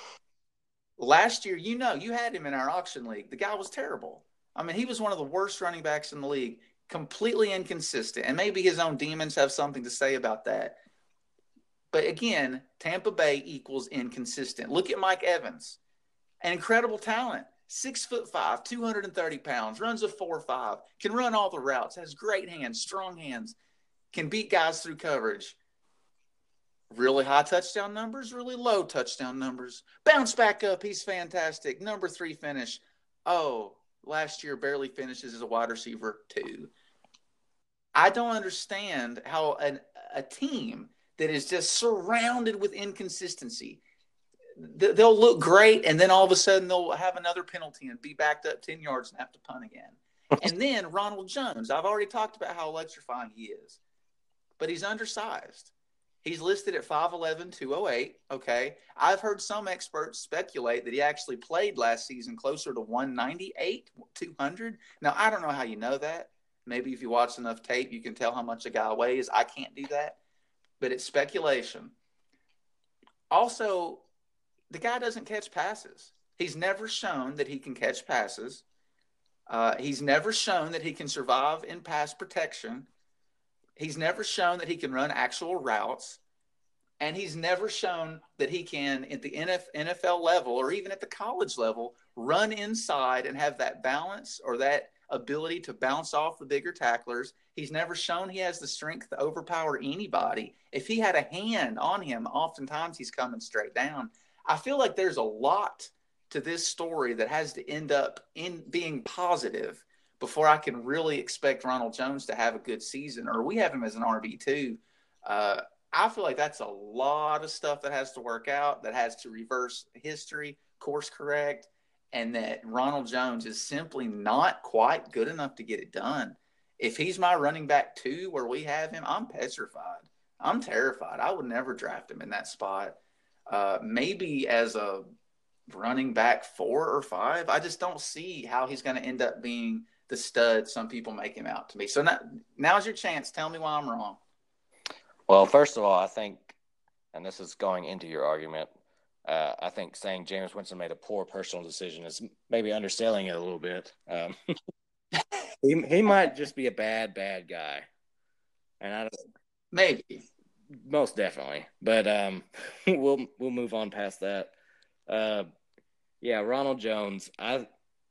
Last year, you know, you had him in our auction league. The guy was terrible. I mean, he was one of the worst running backs in the league, completely inconsistent. And maybe his own demons have something to say about that. But again, Tampa Bay equals inconsistent. Look at Mike Evans. An incredible talent. Six foot five, two hundred thirty pounds, runs a four five, can run all the routes, has great hands, strong hands, can beat guys through coverage. Really high touchdown numbers, really low touchdown numbers. Bounce back up, he's fantastic. Number three finish. Oh, last year barely finishes as a wide receiver too. I don't understand how an, a team that is just surrounded with inconsistency, they'll look great, and then all of a sudden they'll have another penalty and be backed up ten yards and have to punt again. And then Ronald Jones, I've already talked about how electrifying he is, but he's undersized. He's listed at five eleven, two oh eight, okay? I've heard some experts speculate that he actually played last season closer to one ninety-eight, two hundred. Now, I don't know how you know that. Maybe if you watch enough tape, you can tell how much a guy weighs. I can't do that, but it's speculation. Also, the guy doesn't catch passes. He's never shown that he can catch passes. Uh, he's never shown that he can survive in pass protection. He's never shown that he can run actual routes. And he's never shown that he can, at the N F L level or even at the college level, run inside and have that balance or that ability to bounce off the bigger tacklers. He's never shown he has the strength to overpower anybody. If he had a hand on him, oftentimes he's coming straight down. I feel like there's a lot to this story that has to end up in being positive before I can really expect Ronald Jones to have a good season, or we have him as an R B two. Uh, I feel like that's a lot of stuff that has to work out, that has to reverse history, course correct, and that Ronald Jones is simply not quite good enough to get it done. If he's my running back two where we have him, I'm petrified. I'm terrified. I would never draft him in that spot. Uh, maybe as a running back four or five. I just don't see how he's going to end up being the stud some people make him out to be. So now, now's your chance. Tell me why I'm wrong. Well, first of all, I think, and this is going into your argument, uh, I think saying Jameis Winston made a poor personal decision is maybe underselling it a little bit. Um, he he might just be a bad, bad guy, and I don't, maybe. Most definitely, but um, we'll we'll move on past that. Uh, yeah, Ronald Jones. I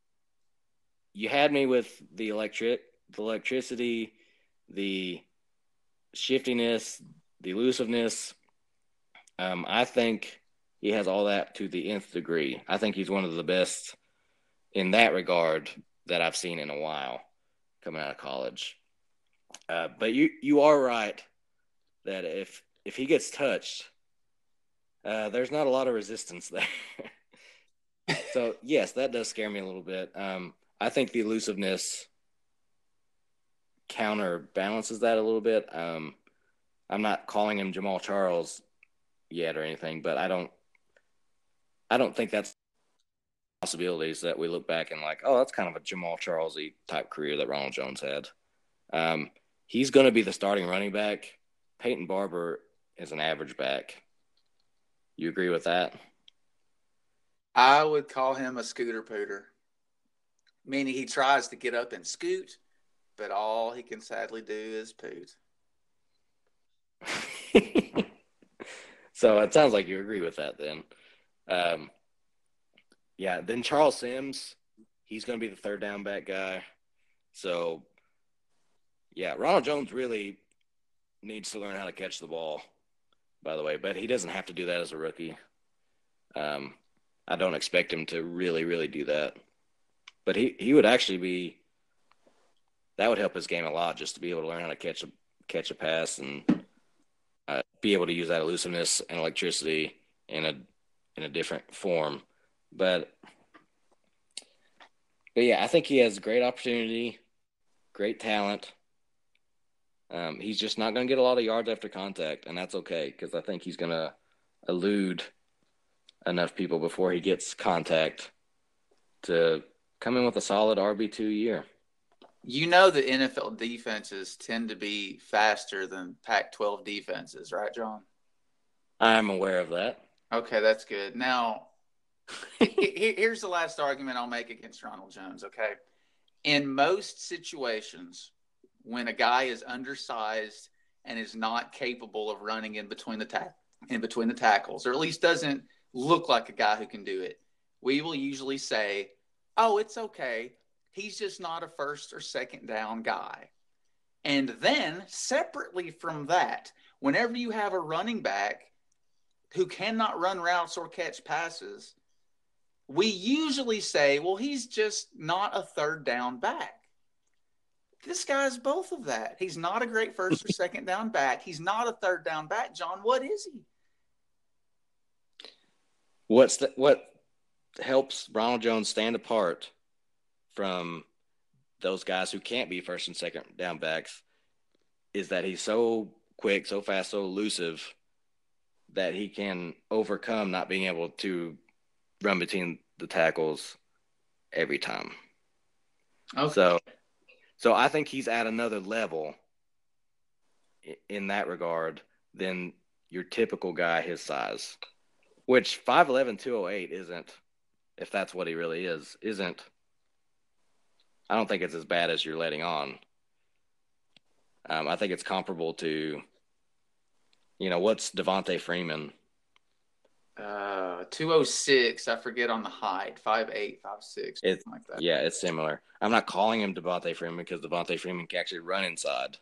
you had me with the electric, the electricity, the shiftiness, the elusiveness. Um, I think he has all that to the nth degree. I think he's one of the best in that regard that I've seen in a while coming out of college. Uh, but you you are right that if if he gets touched, Uh, there's not a lot of resistance there. So, yes, that does scare me a little bit. Um, I think the elusiveness counterbalances that a little bit. Um, I'm not calling him Jamal Charles yet or anything, but I don't I don't think that's possibilities that we look back and like, oh, that's kind of a Jamal Charles-y type career that Ronald Jones had. Um, he's going to be the starting running back. Peyton Barber is an average back. You agree with that? I would call him a scooter pooter, meaning he tries to get up and scoot, but all he can sadly do is poot. So it sounds like you agree with that then. Um, yeah, then Charles Sims, he's going to be the third down back guy. So, yeah, Ronald Jones really needs to learn how to catch the ball, by the way, but he doesn't have to do that as a rookie. Um, I don't expect him to really, really do that. But he, he would actually be – that would help his game a lot just to be able to learn how to catch a, catch a pass and uh, be able to use that elusiveness and electricity in a in a different form. But, but yeah, I think he has great opportunity, great talent. Um, he's just not going to get a lot of yards after contact, and that's okay because I think he's going to elude enough people before he gets contact to come in with a solid R B two year. You know the N F L defenses tend to be faster than Pac twelve defenses, right, John? I'm aware of that. Okay, that's good. Now, here's the last argument I'll make against Ronald Jones, okay? In most situations, when a guy is undersized and is not capable of running in between the ta- in between the tackles, or at least doesn't look like a guy who can do it, we will usually say, oh, it's okay. He's just not a first or second down guy. And then, separately from that, whenever you have a running back who cannot run routes or catch passes, we usually say, well, he's just not a third down back. This guy's both of that. He's not a great first or second down back. He's not a third down back. John, what is he? What's the, what helps Ronald Jones stand apart from those guys who can't be first and second down backs is that he's so quick, so fast, so elusive that he can overcome not being able to run between the tackles every time. Okay. So, so I think he's at another level in that regard than your typical guy his size, which five eleven, two oh eight isn't, if that's what he really is, isn't, I don't think it's as bad as you're letting on. Um, I think it's comparable to, you know, what's Devontae Freeman? Uh, two oh six. I forget on the height. five eight, five six, something it's, like that. Yeah, it's similar. I'm not calling him Devontae Freeman because Devontae Freeman can actually run inside.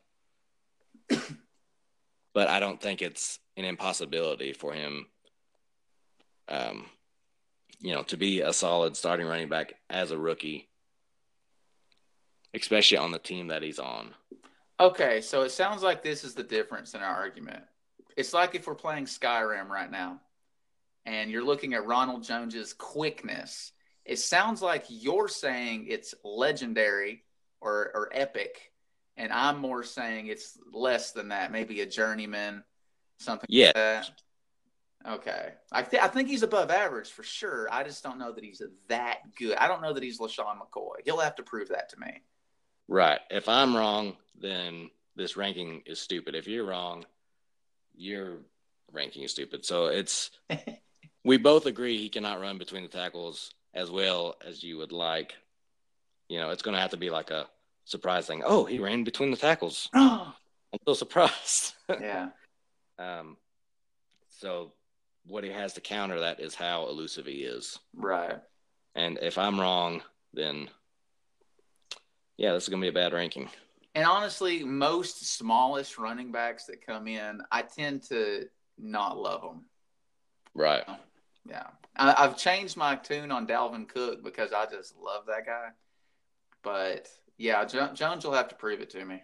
But I don't think it's an impossibility for him, um, you know, to be a solid starting running back as a rookie, especially on the team that he's on. Okay, so it sounds like this is the difference in our argument. It's like if we're playing Skyrim right now, and you're looking at Ronald Jones's quickness. It sounds like you're saying it's legendary or, or epic, and I'm more saying it's less than that, maybe a journeyman, something yeah. like that. Okay. I, th- I think he's above average for sure. I just don't know that he's that good. I don't know that he's LaShawn McCoy. He'll have to prove that to me. Right. If I'm wrong, then this ranking is stupid. If you're wrong, your ranking is stupid. So it's – we both agree he cannot run between the tackles as well as you would like. You know, it's going to have to be like a surprise thing. Oh, he ran between the tackles. I'm so surprised. Yeah. um. So what he has to counter that is how elusive he is. Right. And if I'm wrong, then – yeah, this is going to be a bad ranking. And honestly, most smallest running backs that come in, I tend to not love them. Right. Yeah. I, I've changed my tune on Dalvin Cook because I just love that guy. But, yeah, jo- Jones will have to prove it to me.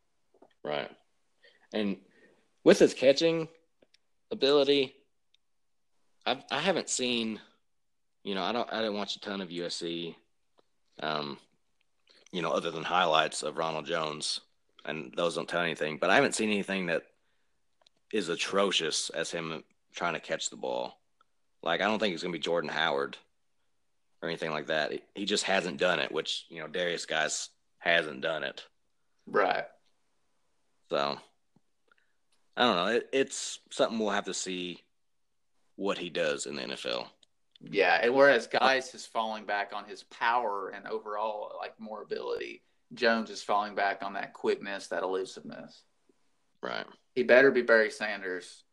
Right. And with his catching ability, I've, I haven't seen, you know, I don't, I didn't watch a ton of U S C, um, you know, other than highlights of Ronald Jones, and those don't tell anything. But I haven't seen anything that is atrocious as him trying to catch the ball. Like, I don't think it's going to be Jordan Howard or anything like that. He just hasn't done it, which, you know, Darius Guys hasn't done it. Right. So, I don't know. It, it's something we'll have to see what he does in the N F L. Yeah, and whereas Guys is falling back on his power and overall, like, more ability, Jones is falling back on that quickness, that elusiveness. Right. He better be Barry Sanders.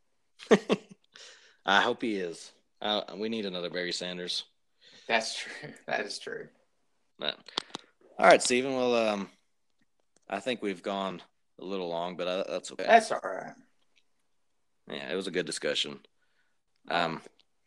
I hope he is. Uh, we need another Barry Sanders. That's true. That is true. But, all right, Stephen. Well, um, I think we've gone a little long, but uh, that's okay. That's all right. Yeah, it was a good discussion. Um,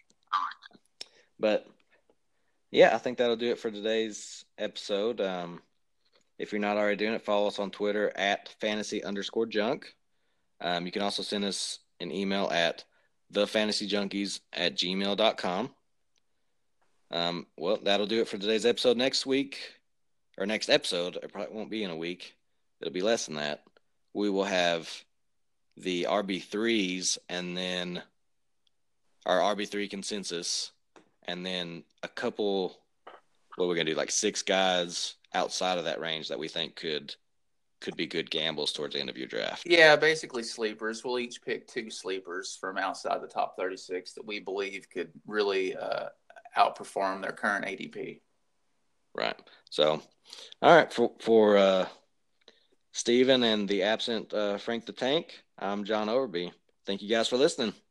but yeah, I think that'll do it for today's episode. Um, if you're not already doing it, follow us on Twitter at fantasy underscore junk. Um, you can also send us an email at thefantasyjunkies at gmail dot com. Um, well, that'll do it for today's episode. Next week, or next episode, it probably won't be in a week. It'll be less than that. We will have the R B threes and then our R B three consensus, and then a couple, what we're going to do, like six guys outside of that range that we think could could be good gambles towards the end of your draft. Yeah, basically sleepers. We'll each pick two sleepers from outside the top thirty-six that we believe could really uh, outperform their current A D P. Right. So, all right, for, for uh, Stephen and the absent uh, Frank the Tank, I'm John Overby. Thank you guys for listening.